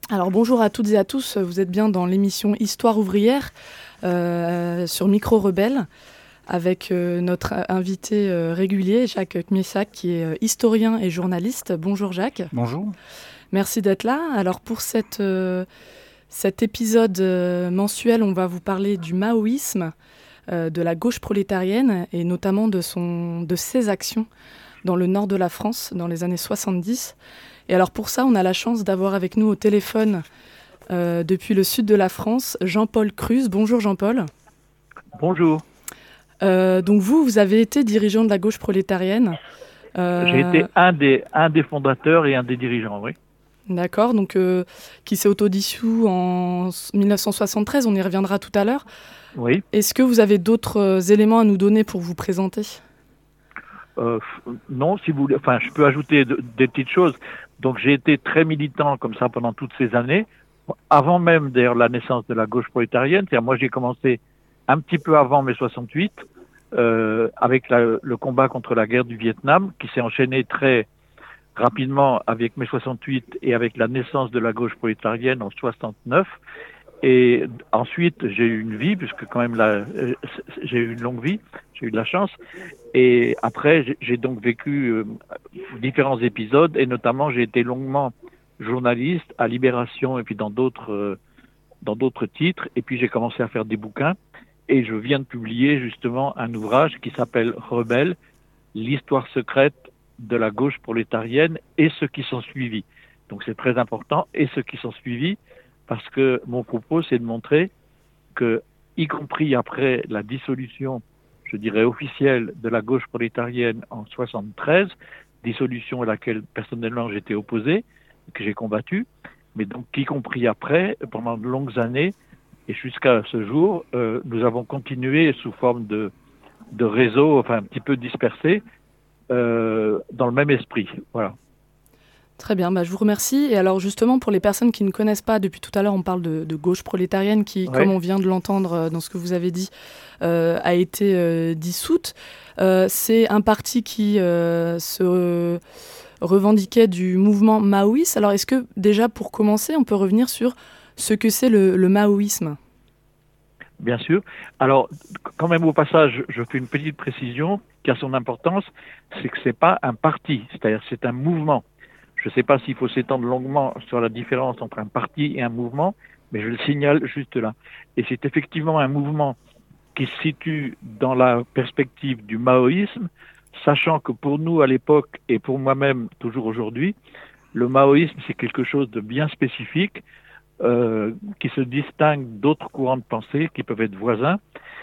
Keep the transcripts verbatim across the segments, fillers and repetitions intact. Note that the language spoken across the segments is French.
Alors bonjour à toutes et à tous, vous êtes bien dans l'émission Histoire ouvrière euh, sur Micro Rebelle avec euh, notre invité euh, régulier Jacques Kmiessak qui est euh, historien et journaliste. Bonjour Jacques. Bonjour. Merci d'être là. Alors pour cette, euh, cet épisode euh, mensuel, on va vous parler du maoïsme, euh, de la gauche prolétarienne et notamment de, son, de ses actions dans le nord de la France dans les années soixante-dix. Et alors pour ça, on a la chance d'avoir avec nous au téléphone, euh, depuis le sud de la France, Jean-Paul Cruz. Bonjour Jean-Paul. Bonjour. Euh, donc vous, vous avez été dirigeant de la gauche prolétarienne. Euh... J'ai été un des, un des fondateurs et un des dirigeants, oui. D'accord, donc euh, qui s'est autodissous en dix-neuf cent soixante-treize, on y reviendra tout à l'heure. Oui. Est-ce que vous avez d'autres euh, éléments à nous donner pour vous présenter ? euh, Non, si vous voulez, enfin, je peux ajouter de, des petites choses. Donc j'ai été très militant comme ça pendant toutes ces années, avant même d'ailleurs la naissance de la gauche prolétarienne. C'est-à-dire moi j'ai commencé un petit peu avant mai soixante-huit, euh, avec la, le combat contre la guerre du Vietnam, qui s'est enchaîné très rapidement avec mai soixante-huit et avec la naissance de la gauche prolétarienne en soixante-neuf. Et ensuite, j'ai eu une vie, puisque quand même là, j'ai eu une longue vie, j'ai eu de la chance. Et après, j'ai donc vécu euh, différents épisodes, et notamment, j'ai été longuement journaliste à Libération et puis dans d'autres euh, dans d'autres titres. Et puis, j'ai commencé à faire des bouquins. Et je viens de publier justement un ouvrage qui s'appelle Rebelle, l'histoire secrète de la gauche prolétarienne et ceux qui sont suivis. Donc, c'est très important, et ceux qui sont suivis, parce que mon propos, c'est de montrer que, y compris après la dissolution, je dirais officielle, de la gauche prolétarienne en soixante-treize, dissolution à laquelle personnellement j'étais opposé, que j'ai combattu, mais donc y compris après, pendant de longues années, et jusqu'à ce jour, euh, nous avons continué sous forme de, de réseau, enfin un petit peu dispersé, euh, dans le même esprit. Voilà. Très bien, bah, je vous remercie. Et alors justement, pour les personnes qui ne connaissent pas, depuis tout à l'heure, on parle de, de gauche prolétarienne qui, ouais. Comme on vient de l'entendre dans ce que vous avez dit, euh, a été euh, dissoute. Euh, c'est un parti qui euh, se euh, revendiquait du mouvement maoïste. Alors est-ce que déjà, pour commencer, on peut revenir sur ce que c'est le, le maoïsme ? Bien sûr. Alors, quand même au passage, je fais une petite précision qui a son importance, c'est que c'est pas un parti, c'est-à-dire c'est un mouvement. Je ne sais pas s'il faut s'étendre longuement sur la différence entre un parti et un mouvement, mais je le signale juste là. Et c'est effectivement un mouvement qui se situe dans la perspective du maoïsme, sachant que pour nous à l'époque et pour moi-même toujours aujourd'hui, le maoïsme c'est quelque chose de bien spécifique, euh, qui se distingue d'autres courants de pensée qui peuvent être voisins,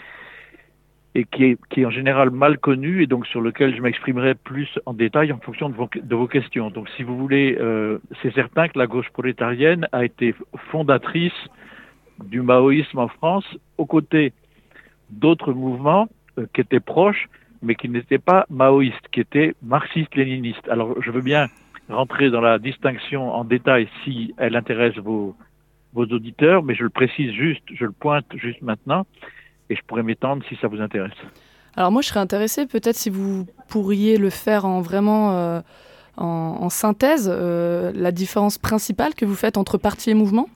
et qui est, qui est en général mal connu, et donc sur lequel je m'exprimerai plus en détail en fonction de vos, de vos questions. Donc si vous voulez, euh, c'est certain que la gauche prolétarienne a été fondatrice du maoïsme en France, aux côtés d'autres mouvements euh, qui étaient proches, mais qui n'étaient pas maoïstes, qui étaient marxistes-léninistes. Alors je veux bien rentrer dans la distinction en détail si elle intéresse vos, vos auditeurs, mais je le précise juste, je le pointe juste maintenant, et je pourrais m'étendre si ça vous intéresse. Alors moi, je serais intéressée peut-être si vous pourriez le faire en vraiment euh, en, en synthèse, euh, la différence principale que vous faites entre parti et mouvement.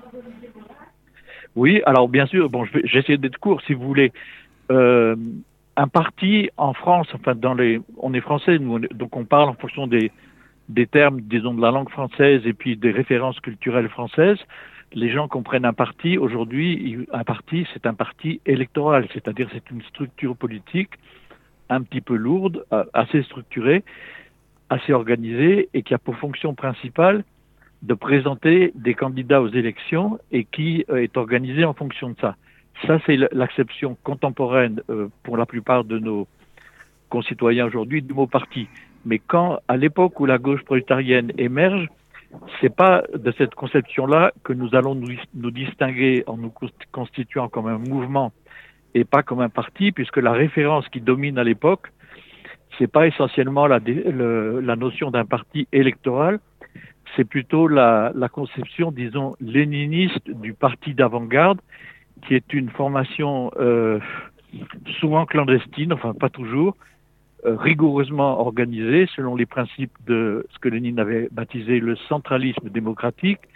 Oui, alors bien sûr, bon, je vais, j'essaie d'être court si vous voulez. Euh, un parti en France, enfin dans les, on est français, nous, on est, donc on parle en fonction des, des termes, disons de la langue française et puis des références culturelles françaises. Les gens comprennent un parti, aujourd'hui, un parti, c'est un parti électoral, c'est-à-dire c'est une structure politique un petit peu lourde, assez structurée, assez organisée, et qui a pour fonction principale de présenter des candidats aux élections et qui est organisée en fonction de ça. Ça, c'est l'acception contemporaine pour la plupart de nos concitoyens aujourd'hui du mot parti. Mais quand, à l'époque où la gauche prolétarienne émerge, c'est pas de cette conception-là que nous allons nous, nous distinguer en nous constituant comme un mouvement et pas comme un parti, puisque la référence qui domine à l'époque, c'est pas essentiellement la, le, la notion d'un parti électoral, c'est plutôt la, la conception, disons, léniniste du parti d'avant-garde, qui est une formation euh, souvent clandestine, enfin pas toujours, rigoureusement organisé selon les principes de ce que Lénine avait baptisé le centralisme démocratique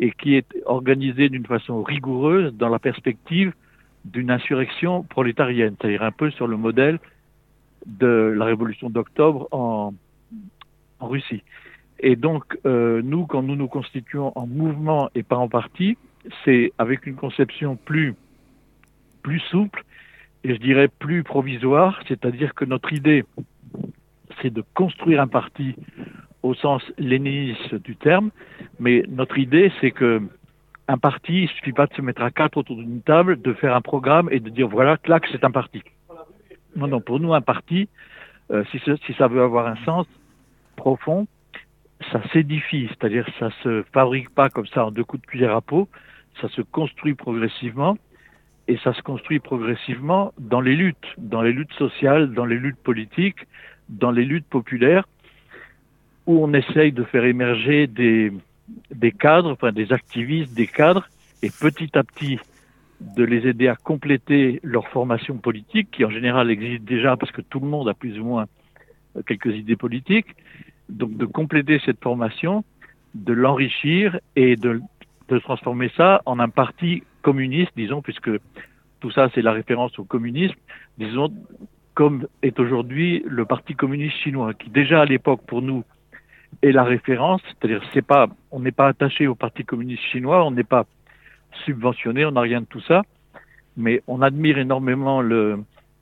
et qui est organisée d'une façon rigoureuse dans la perspective d'une insurrection prolétarienne, c'est-à-dire un peu sur le modèle de la révolution d'octobre en, en Russie. Et donc, euh, nous, quand nous nous constituons en mouvement et pas en parti, c'est avec une conception plus, plus souple et je dirais plus provisoire, c'est-à-dire que notre idée, c'est de construire un parti au sens léniniste du terme, mais notre idée, c'est que un parti, il ne suffit pas de se mettre à quatre autour d'une table, de faire un programme et de dire voilà, clac, c'est un parti. Non, non, pour nous, un parti, euh, si, ce, si ça veut avoir un sens profond, ça s'édifie, c'est-à-dire ça ne se fabrique pas comme ça en deux coups de cuillère à peau, ça se construit progressivement et ça se construit progressivement dans les luttes, dans les luttes sociales, dans les luttes politiques, dans les luttes populaires, où on essaye de faire émerger des, des cadres, enfin des activistes, des cadres, et petit à petit de les aider à compléter leur formation politique, qui en général existe déjà parce que tout le monde a plus ou moins quelques idées politiques, donc de compléter cette formation, de l'enrichir et de, de transformer ça en un parti communiste, disons, puisque tout ça c'est la référence au communisme, disons, comme est aujourd'hui le Parti communiste chinois, qui déjà à l'époque pour nous est la référence, c'est-à-dire c'est pas, on n'est pas attaché au Parti communiste chinois, on n'est pas subventionné, on n'a rien de tout ça, mais on admire énormément le,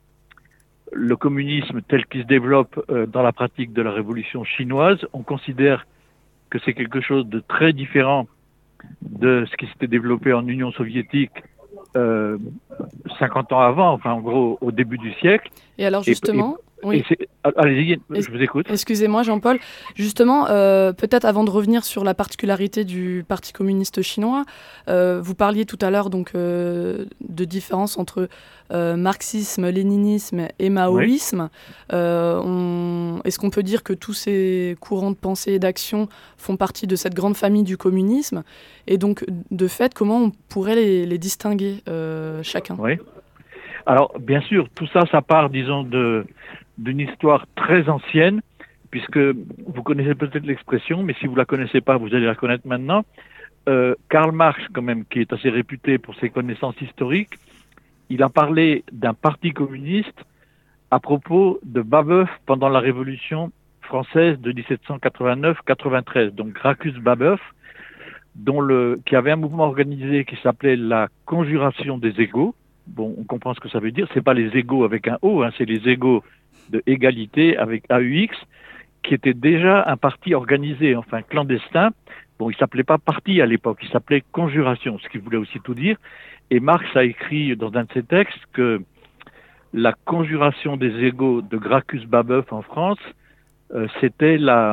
le communisme tel qu'il se développe euh, dans la pratique de la révolution chinoise. On considère que c'est quelque chose de très différent de ce qui s'était développé en Union soviétique euh, cinquante ans avant, enfin en gros au début du siècle. Et alors justement... Et, et, Oui. Allez-y, je vous écoute. Excusez-moi Jean-Paul, justement, euh, peut-être avant de revenir sur la particularité du Parti communiste chinois, euh, vous parliez tout à l'heure donc euh, de différence entre euh, marxisme, léninisme et maoïsme. Oui. Euh, on... Est-ce qu'on peut dire que tous ces courants de pensée et d'action font partie de cette grande famille du communisme? Et donc, de fait, comment on pourrait les, les distinguer euh, chacun? Oui. Alors, bien sûr, tout ça, ça part, disons, de... d'une histoire très ancienne, puisque vous connaissez peut-être l'expression, mais si vous ne la connaissez pas, vous allez la connaître maintenant. Euh, Karl Marx, quand même, qui est assez réputé pour ses connaissances historiques, il a parlé d'un parti communiste à propos de Babeuf pendant la Révolution française de dix-sept cent quatre-vingt-neuf quatre-vingt-treize. Donc Gracchus Babeuf, dont le, qui avait un mouvement organisé qui s'appelait la Conjuration des égaux. Bon, on comprend ce que ça veut dire. C'est pas les égaux avec un O, hein, c'est les égaux de égalité avec A U X, qui était déjà un parti organisé, enfin clandestin. Bon, il s'appelait pas parti à l'époque, il s'appelait Conjuration, ce qui voulait aussi tout dire. Et Marx a écrit dans un de ses textes que la Conjuration des égaux de Gracchus Babeuf en France, euh, c'était la,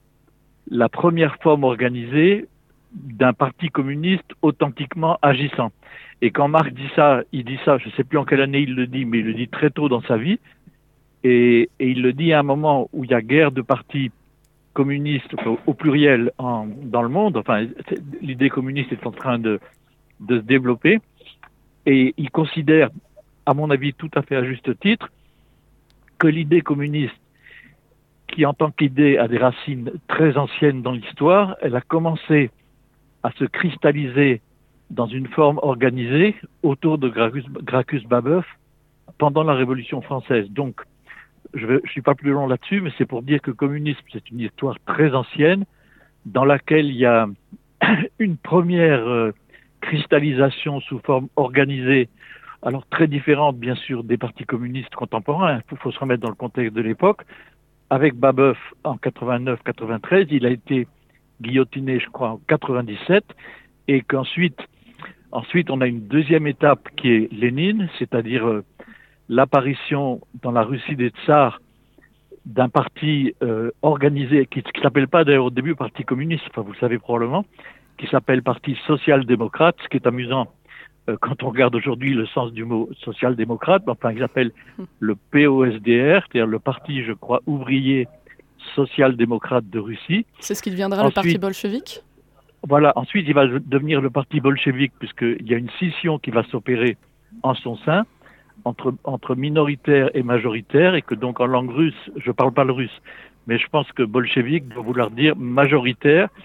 la première forme organisée d'un parti communiste authentiquement agissant. Et quand Marx dit ça, il dit ça, je ne sais plus en quelle année il le dit, mais il le dit très tôt dans sa vie, et, et il le dit à un moment où il y a guerre de partis communistes au, au pluriel en, dans le monde, enfin l'idée communiste est en train de, de se développer, et il considère, à mon avis tout à fait à juste titre, que l'idée communiste, qui en tant qu'idée a des racines très anciennes dans l'histoire, elle a commencé à se cristalliser dans une forme organisée autour de Gracchus, Gracchus Babeuf pendant la Révolution française. Donc, je ne suis pas plus long là-dessus, mais c'est pour dire que le communisme, c'est une histoire très ancienne dans laquelle il y a une première euh, cristallisation sous forme organisée, alors très différente bien sûr des partis communistes contemporains, il faut se remettre dans le contexte de l'époque. Avec Babeuf en quatre-vingt-neuf quatre-vingt-treize, il a été guillotiné, je crois, en quatre-vingt-dix-sept, et qu'ensuite, ensuite, on a une deuxième étape qui est Lénine, c'est-à-dire euh, l'apparition dans la Russie des tsars d'un parti euh, organisé, qui ne s'appelle pas d'ailleurs au début Parti communiste, enfin vous le savez probablement, qui s'appelle Parti social-démocrate, ce qui est amusant euh, quand on regarde aujourd'hui le sens du mot social-démocrate, enfin ils appellent le P O S D R, c'est-à-dire le parti, je crois, ouvrier social-démocrate de Russie. C'est ce qui deviendra ensuite, le parti bolchevique ? Voilà, ensuite il va devenir le parti bolchevique, puisqu'il y a une scission qui va s'opérer en son sein, entre, entre minoritaire et majoritaire, et que donc en langue russe, je ne parle pas le russe, mais je pense que bolchevique doit vouloir dire majoritaire,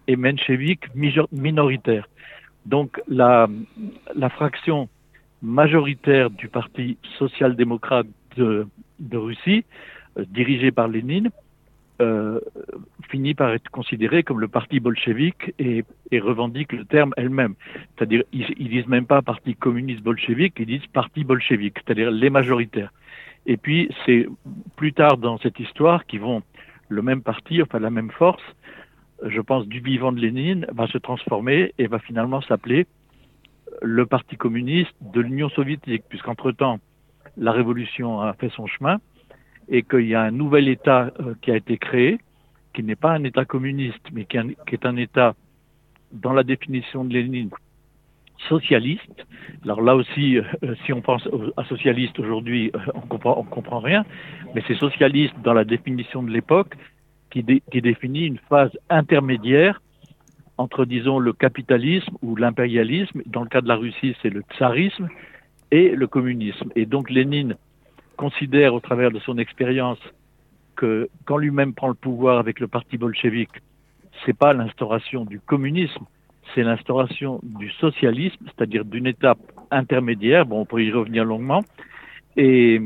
et mencheviks minoritaires. Donc la, la fraction majoritaire du Parti social-démocrate de, de Russie, euh, dirigé par Lénine, euh, finit par être considéré comme le parti bolchevique et, et revendique le terme elle-même. C'est-à-dire, ils, ils disent même pas parti communiste bolchevique, ils disent parti bolchevique, c'est-à-dire les majoritaires. Et puis, c'est plus tard dans cette histoire qu'ils vont, le même parti, enfin la même force, je pense, du vivant de Lénine, va se transformer et va finalement s'appeler le Parti communiste de l'Union soviétique, puisqu'entre-temps, la révolution a fait son chemin et qu'il y a un nouvel État euh, qui a été créé, qui n'est pas un État communiste, mais qui, un, qui est un État, dans la définition de Lénine, socialiste. Alors là aussi, euh, si on pense à socialiste aujourd'hui, euh, on comprend, on comprend rien, mais c'est socialiste dans la définition de l'époque, qui, dé, qui définit une phase intermédiaire entre, disons, le capitalisme ou l'impérialisme. Dans le cas de la Russie, c'est le tsarisme et le communisme. Et donc Lénine considère, au travers de son expérience, que quand lui-même prend le pouvoir avec le parti bolchevique, c'est pas l'instauration du communisme, c'est l'instauration du socialisme, c'est-à-dire d'une étape intermédiaire. Bon, on peut y revenir longuement. Et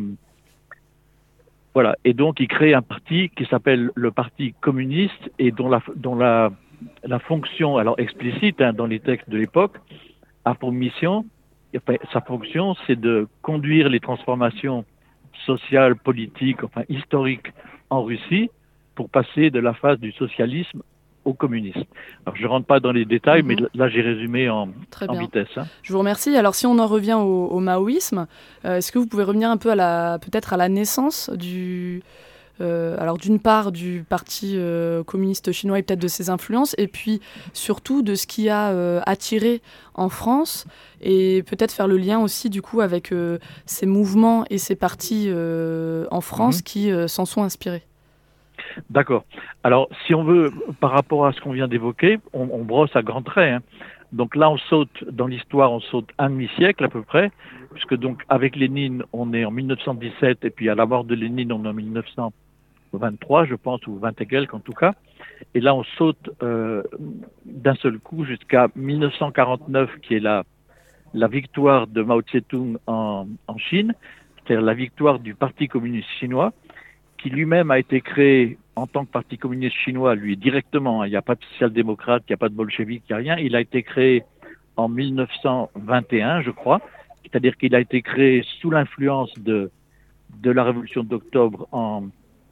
voilà. Et donc, il crée un parti qui s'appelle le Parti communiste et dont la, dont la, la fonction, alors explicite hein, dans les textes de l'époque, a pour mission, enfin, sa fonction, c'est de conduire les transformations sociales, politiques, enfin historiques en Russie pour passer de la phase du socialisme au communisme. Alors, je ne rentre pas dans les détails, mmh. mais là, j'ai résumé en, en vitesse. Hein. Je vous remercie. Alors, si on en revient au, au maoïsme, euh, est-ce que vous pouvez revenir un peu à la, peut-être à la naissance du... Euh, alors, d'une part, du Parti euh, communiste chinois et peut-être de ses influences, et puis surtout de ce qui a euh, attiré en France, et peut-être faire le lien aussi, du coup, avec euh, ces mouvements et ces partis euh, en France mmh. qui euh, s'en sont inspirés. D'accord. Alors, si on veut, par rapport à ce qu'on vient d'évoquer, on, on brosse à grands traits. Hein. Donc là, on saute, dans l'histoire, on saute un demi-siècle à peu près, puisque donc avec Lénine, on est en mille neuf cent dix-sept, et puis à la mort de Lénine, on est en mille neuf cent vingt-trois, je pense, ou vingt et quelques en tout cas. Et là, on saute euh, d'un seul coup jusqu'à mille neuf cent quarante-neuf, qui est la, la victoire de Mao Tse-tung en, en Chine, c'est-à-dire la victoire du Parti communiste chinois, qui lui-même a été créé en tant que Parti communiste chinois, lui, directement. Il n'y a pas de social-démocrate, il n'y a pas de bolchevique, il n'y a rien. Il a été créé en mille neuf cent vingt et un, je crois. C'est-à-dire qu'il a été créé sous l'influence de, de la révolution d'octobre en,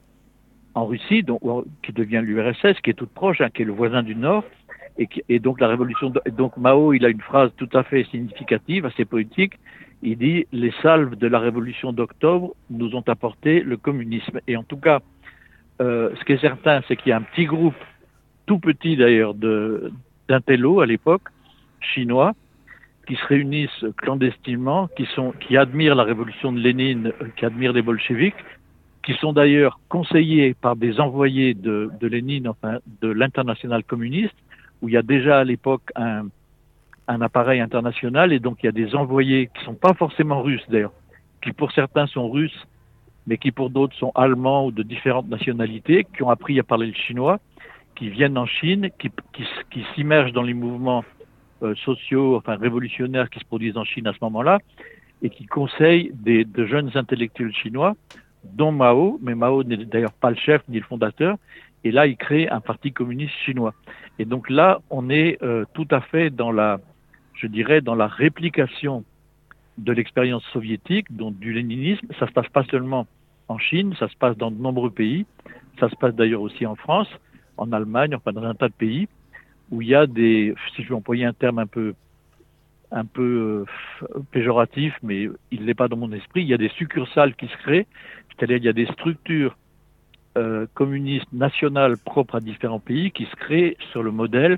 en Russie, donc, qui devient l'U R S S, qui est toute proche, hein, qui est le voisin du Nord. Et, qui, et donc, la révolution, de, donc Mao, il a une phrase tout à fait significative, assez poétique. Il dit « Les salves de la révolution d'octobre nous ont apporté le communisme ». Et en tout cas, euh, ce qui est certain, c'est qu'il y a un petit groupe, tout petit d'ailleurs, d'intellos à l'époque, chinois, qui se réunissent clandestinement, qui, sont, qui admirent la révolution de Lénine, qui admirent les bolcheviks, qui sont d'ailleurs conseillés par des envoyés de, de Lénine, enfin de l'internationale communiste, où il y a déjà à l'époque un... un appareil international, et donc il y a des envoyés qui ne sont pas forcément russes d'ailleurs, qui pour certains sont russes, mais qui pour d'autres sont allemands ou de différentes nationalités, qui ont appris à parler le chinois, qui viennent en Chine, qui, qui, qui s'immergent dans les mouvements euh, sociaux, enfin révolutionnaires qui se produisent en Chine à ce moment-là, et qui conseillent des, de jeunes intellectuels chinois, dont Mao, mais Mao n'est d'ailleurs pas le chef ni le fondateur, et là il crée un parti communiste chinois. Et donc là, on est euh, tout à fait dans la je dirais, dans la réplication de l'expérience soviétique, donc du léninisme. Ça se passe pas seulement en Chine, ça se passe dans de nombreux pays. Ça se passe d'ailleurs aussi en France, en Allemagne, enfin dans un tas de pays où il y a des, si je veux employer un terme un peu, un peu euh, péjoratif, mais il n'est pas dans mon esprit, il y a des succursales qui se créent, c'est-à-dire il y a des structures euh, communistes nationales propres à différents pays qui se créent sur le modèle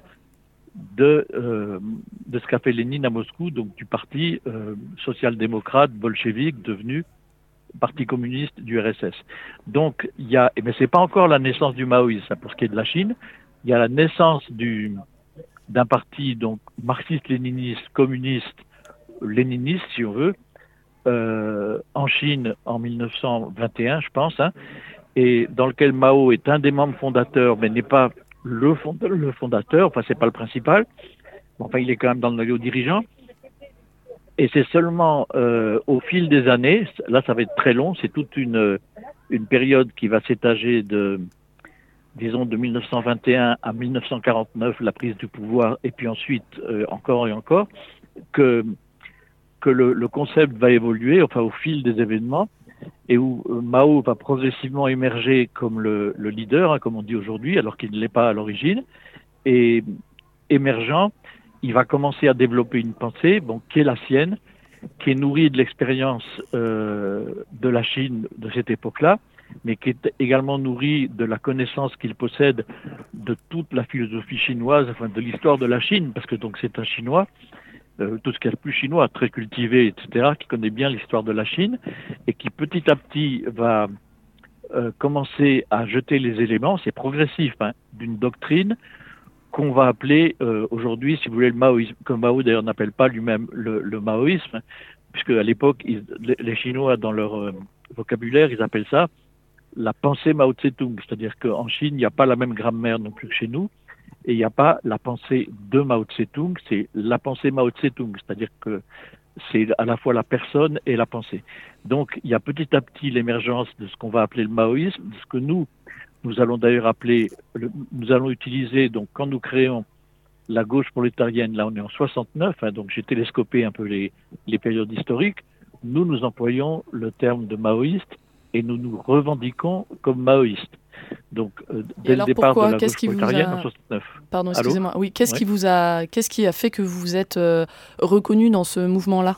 de, euh, de ce qu'a fait Lénine à Moscou, donc du parti euh, social-démocrate bolchevique devenu parti communiste du R S S. Donc il y a, mais c'est pas encore la naissance du maoïsme pour ce qui est de la Chine. Il y a la naissance du d'un parti donc marxiste-léniniste, communiste, léniniste si on veut, euh, en Chine en mille neuf cent vingt et un, je pense, hein, et dans lequel Mao est un des membres fondateurs, mais n'est pas le, fond, le fondateur, enfin c'est pas le principal, enfin il est quand même dans le noyau dirigeant. Et c'est seulement euh, au fil des années, là ça va être très long, c'est toute une, une période qui va s'étager de, disons, de mille neuf cent vingt et un à mille neuf cent quarante-neuf, la prise du pouvoir, et puis ensuite euh, encore et encore, que, que le, le concept va évoluer, enfin au fil des événements, et où euh, Mao va progressivement émerger comme le, le leader, hein, comme on dit aujourd'hui, alors qu'il ne l'est pas à l'origine, et émergent, il va commencer à développer une pensée, bon, qui est la sienne, qui est nourrie de l'expérience euh, de la Chine de cette époque-là, mais qui est également nourrie de la connaissance qu'il possède de toute la philosophie chinoise, enfin de l'histoire de la Chine, parce que donc c'est un Chinois, euh, tout ce qu'il y a de plus chinois, très cultivé, et cetera, qui connaît bien l'histoire de la Chine, et qui petit à petit va euh, commencer à jeter les éléments, c'est progressif, hein, d'une doctrine qu'on va appeler euh, aujourd'hui, si vous voulez, le maoïsme, que Mao d'ailleurs n'appelle pas lui-même le, le maoïsme, puisque à l'époque, ils, les Chinois, dans leur euh, vocabulaire, ils appellent ça la pensée Mao Tse-tung, c'est-à-dire qu'en Chine, il n'y a pas la même grammaire non plus que chez nous, et il n'y a pas la pensée de Mao Tse-tung, c'est la pensée Mao Tse-tung, c'est-à-dire que c'est à la fois la personne et la pensée. Donc, il y a petit à petit l'émergence de ce qu'on va appeler le maoïsme, de ce que nous, nous allons d'ailleurs appeler, le, nous allons utiliser, donc quand nous créons la gauche prolétarienne, là on est en soixante-neuf, hein, donc j'ai télescopé un peu les, les périodes historiques, nous nous employons le terme de maoïste et nous nous revendiquons comme maoïstes. Donc euh, dès le départ pourquoi de la qu'est-ce gauche qui prolétarienne vous a... en soixante-neuf. Pardon, excusez-moi. Oui, qu'est-ce ouais. qui vous a, qu'est-ce qui a fait que vous vous êtes euh, reconnu dans ce mouvement-là?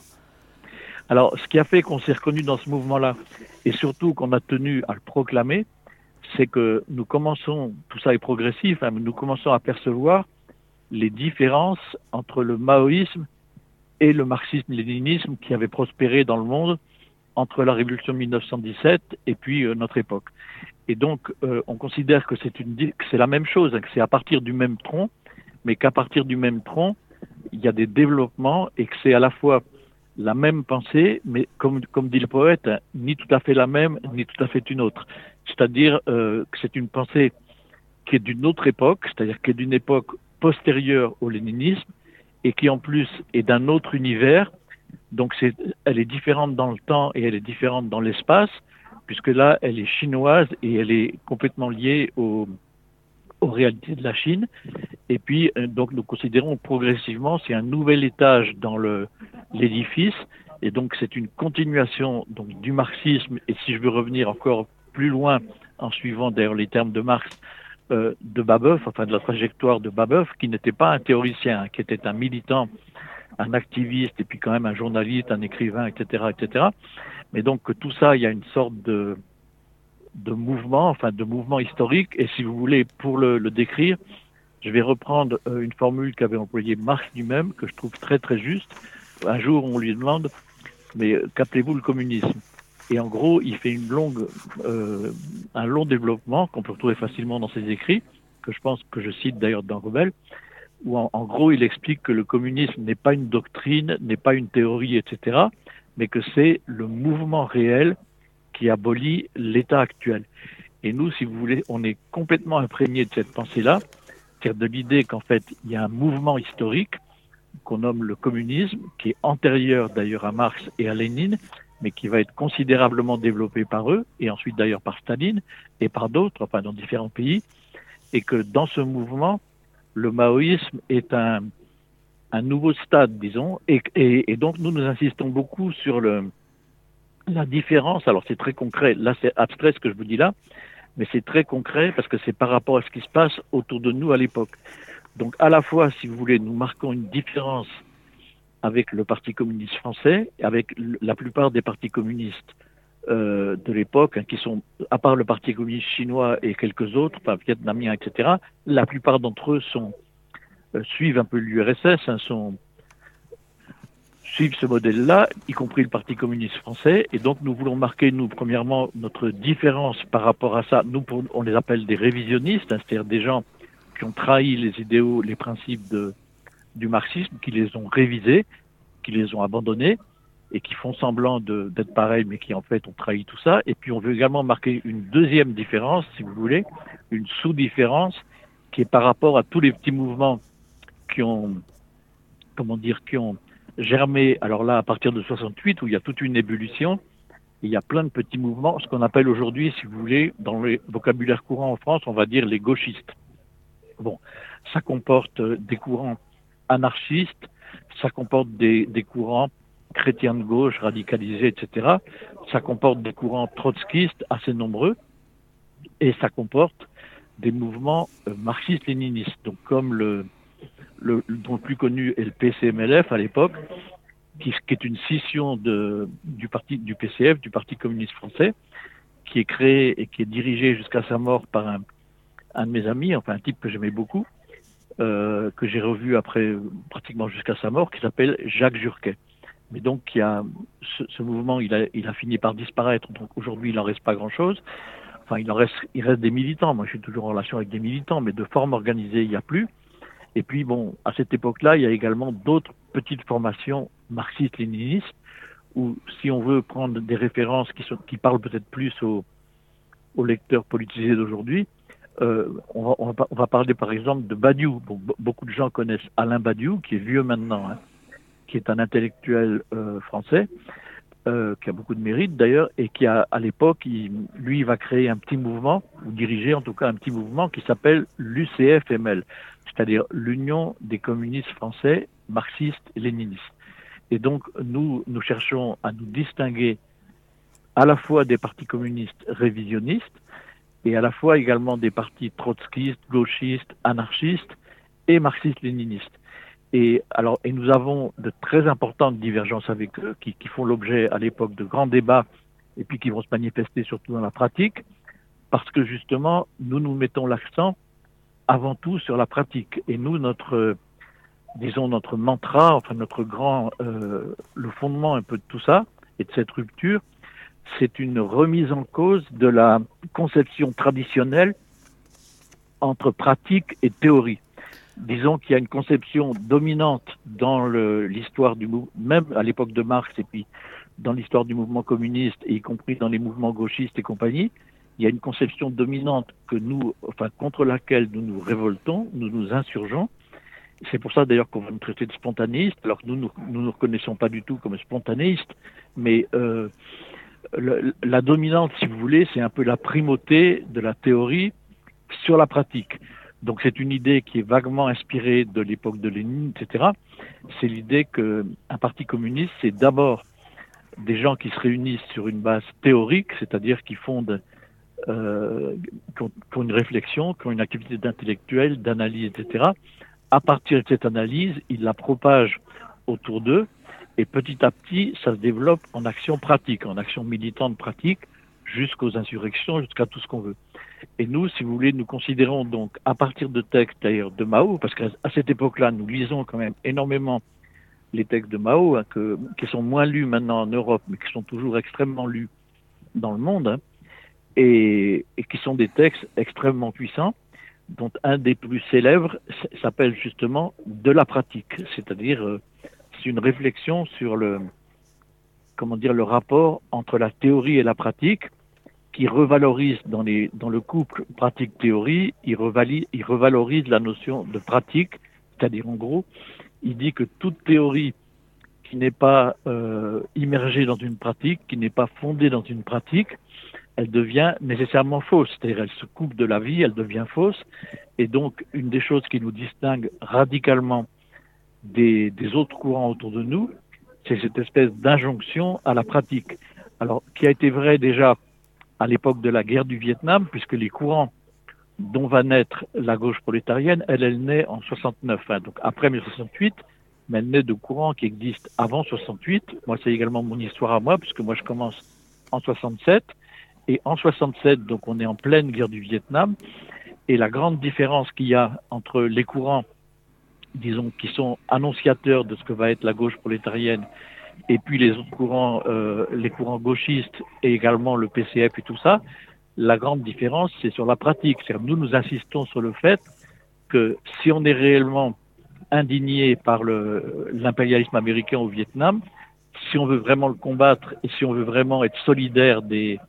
Alors, ce qui a fait qu'on s'est reconnu dans ce mouvement-là, et surtout qu'on a tenu à le proclamer, c'est que nous commençons, tout ça est progressif, hein, nous commençons à percevoir les différences entre le maoïsme et le marxisme-léninisme qui avait prospéré dans le monde entre la révolution de mille neuf cent dix-sept et puis euh, notre époque. Et donc, euh, on considère que c'est, une, que c'est la même chose, hein, que c'est à partir du même tronc, mais qu'à partir du même tronc, il y a des développements et que c'est à la fois la même pensée, mais comme, comme dit le poète, hein, ni tout à fait la même, ni tout à fait une autre. C'est-à-dire euh, que c'est une pensée qui est d'une autre époque, c'est-à-dire qui est d'une époque postérieure au léninisme et qui en plus est d'un autre univers. Donc c'est, elle est différente dans le temps et elle est différente dans l'espace, puisque là elle est chinoise et elle est complètement liée au, aux réalités de la Chine. Et puis donc nous considérons progressivement c'est un nouvel étage dans le, l'édifice, et donc c'est une continuation donc du marxisme. Et si je veux revenir encore plus loin en suivant d'ailleurs les termes de Marx, euh, de Babeuf, enfin de la trajectoire de Babeuf, qui n'était pas un théoricien, hein, qui était un militant, un activiste, et puis quand même un journaliste, un écrivain, et cetera, et cetera. Mais donc tout ça, il y a une sorte de, de mouvement, enfin de mouvement historique. Et si vous voulez, pour le, le décrire, je vais reprendre euh, une formule qu'avait employée Marx lui-même, que je trouve très très juste. Un jour, on lui demande, mais qu'appelez-vous le communisme? Et en gros, il fait une longue, euh, un long développement qu'on peut retrouver facilement dans ses écrits, que je pense que je cite d'ailleurs dans Rebelle, où en, en gros, il explique que le communisme n'est pas une doctrine, n'est pas une théorie, et cetera, mais que c'est le mouvement réel qui abolit l'état actuel. Et nous, si vous voulez, on est complètement imprégné de cette pensée-là, c'est-à-dire de l'idée qu'en fait, il y a un mouvement historique qu'on nomme le communisme, qui est antérieur d'ailleurs à Marx et à Lénine, mais qui va être considérablement développé par eux, et ensuite d'ailleurs par Staline, et par d'autres, enfin dans différents pays, et que dans ce mouvement, le maoïsme est un, un nouveau stade, disons, et, et, et donc nous nous insistons beaucoup sur le, la différence. Alors c'est très concret, là c'est abstrait ce que je vous dis là, mais c'est très concret parce que c'est par rapport à ce qui se passe autour de nous à l'époque. Donc à la fois, si vous voulez, nous marquons une différence avec le Parti communiste français, avec la plupart des partis communistes euh, de l'époque, hein, qui sont, à part le Parti communiste chinois et quelques autres, enfin vietnamiens, et cetera, la plupart d'entre eux sont, euh, suivent un peu l'U R S S, hein, sont, suivent ce modèle-là, y compris le Parti communiste français, et donc nous voulons marquer, nous, premièrement, notre différence par rapport à ça. Nous, pour, on les appelle des révisionnistes, hein, c'est-à-dire des gens qui ont trahi les idéaux, les principes de du marxisme, qui les ont révisés, qui les ont abandonnés et qui font semblant de, d'être pareils, mais qui en fait ont trahi tout ça. Et puis on veut également marquer une deuxième différence, si vous voulez, une sous-différence, qui est par rapport à tous les petits mouvements qui ont, comment dire, qui ont germé, alors là, à partir de soixante-huit, où il y a toute une ébullition, il y a plein de petits mouvements, ce qu'on appelle aujourd'hui, si vous voulez, dans le vocabulaire courant en France, on va dire les gauchistes. Bon, ça comporte des courants anarchistes, ça comporte des, des courants chrétiens de gauche, radicalisés, et cetera. Ça comporte des courants trotskistes assez nombreux, et ça comporte des mouvements euh, marxistes-léninistes, donc comme le, le, dont le plus connu est le P C M L F à l'époque, qui, qui est une scission de, du, parti, du P C F, du Parti communiste français, qui est créé et qui est dirigé jusqu'à sa mort par un, un de mes amis, enfin un type que j'aimais beaucoup, euh, que j'ai revu après pratiquement jusqu'à sa mort, qui s'appelle Jacques Jurquet. Mais donc, il y a, ce, ce mouvement, il a, il a fini par disparaître, donc aujourd'hui, il n'en reste pas grand-chose. Enfin, il en reste, il reste des militants. Moi, je suis toujours en relation avec des militants, mais de forme organisée, il n'y a plus. Et puis, bon, à cette époque-là, il y a également d'autres petites formations marxistes-léninistes, où, si on veut prendre des références qui, sont, qui parlent peut-être plus aux, aux lecteurs politisés d'aujourd'hui, euh, on, va, on, va, on va parler par exemple de Badiou. Bon, beaucoup de gens connaissent Alain Badiou, qui est vieux maintenant, hein, qui est un intellectuel euh, français, euh, qui a beaucoup de mérite d'ailleurs, et qui a, à l'époque, il, lui, il va créer un petit mouvement, ou diriger en tout cas un petit mouvement qui s'appelle l'U C F M L, c'est-à-dire l'Union des communistes français, marxistes et léninistes. Et donc, nous, nous cherchons à nous distinguer à la fois des partis communistes révisionnistes et à la fois également des partis trotskistes, gauchistes, anarchistes et marxistes-léninistes. Et alors, et nous avons de très importantes divergences avec eux, qui, qui font l'objet à l'époque de grands débats, et puis qui vont se manifester surtout dans la pratique, parce que justement, nous nous mettons l'accent avant tout sur la pratique. Et nous, notre, euh, disons, notre mantra, enfin notre grand, euh, le fondement un peu de tout ça, et de cette rupture, c'est une remise en cause de la conception traditionnelle entre pratique et théorie. Disons qu'il y a une conception dominante dans le, l'histoire du mouvement, même à l'époque de Marx et puis dans l'histoire du mouvement communiste, et y compris dans les mouvements gauchistes et compagnie, il y a une conception dominante que nous, enfin, contre laquelle nous nous révoltons, nous nous insurgeons. C'est pour ça d'ailleurs qu'on va nous traiter de spontanéistes, alors que nous nous, nous nous reconnaissons pas du tout comme spontanéistes, mais euh, le, la dominante, si vous voulez, c'est un peu la primauté de la théorie sur la pratique. Donc c'est une idée qui est vaguement inspirée de l'époque de Lénine, et cetera. C'est l'idée qu'un parti communiste, c'est d'abord des gens qui se réunissent sur une base théorique, c'est-à-dire qui fondent, euh, qui, ont, qui ont une réflexion, qui ont une activité d'intellectuel, d'analyse, et cetera. À partir de cette analyse, ils la propagent autour d'eux, et petit à petit, ça se développe en action pratique, en action militante pratique, jusqu'aux insurrections, jusqu'à tout ce qu'on veut. Et nous, si vous voulez, nous considérons donc, à partir de textes d'ailleurs de Mao, parce qu'à cette époque-là, nous lisons quand même énormément les textes de Mao, hein, que, qui sont moins lus maintenant en Europe, mais qui sont toujours extrêmement lus dans le monde, hein, et, et qui sont des textes extrêmement puissants, dont un des plus célèbres s'appelle justement de la pratique, c'est-à-dire euh, c'est une réflexion sur le, comment dire, le rapport entre la théorie et la pratique, qui revalorise dans, les, dans le couple pratique-théorie, il, revalise, il revalorise la notion de pratique, c'est-à-dire en gros, il dit que toute théorie qui n'est pas euh, immergée dans une pratique, qui n'est pas fondée dans une pratique, elle devient nécessairement fausse, c'est-à-dire elle se coupe de la vie, elle devient fausse, et donc une des choses qui nous distingue radicalement des, des autres courants autour de nous, c'est cette espèce d'injonction à la pratique. Alors, qui a été vrai déjà à l'époque de la guerre du Vietnam, puisque les courants dont va naître la gauche prolétarienne, elle, elle naît en soixante-neuf, hein, donc après mille neuf cent soixante-huit, mais elle naît de courants qui existent avant soixante-huit. Moi, c'est également mon histoire à moi, puisque moi, je commence en soixante-sept, et en soixante-sept, donc on est en pleine guerre du Vietnam, et la grande différence qu'il y a entre les courants, disons, qui sont annonciateurs de ce que va être la gauche prolétarienne, et puis les autres courants, euh, les courants gauchistes et également le P C F et tout ça, la grande différence, c'est sur la pratique. C'est-à-dire, nous, nous insistons sur le fait que si on est réellement indigné par le, l'impérialisme américain au Vietnam, si on veut vraiment le combattre et si on veut vraiment être solidaire des,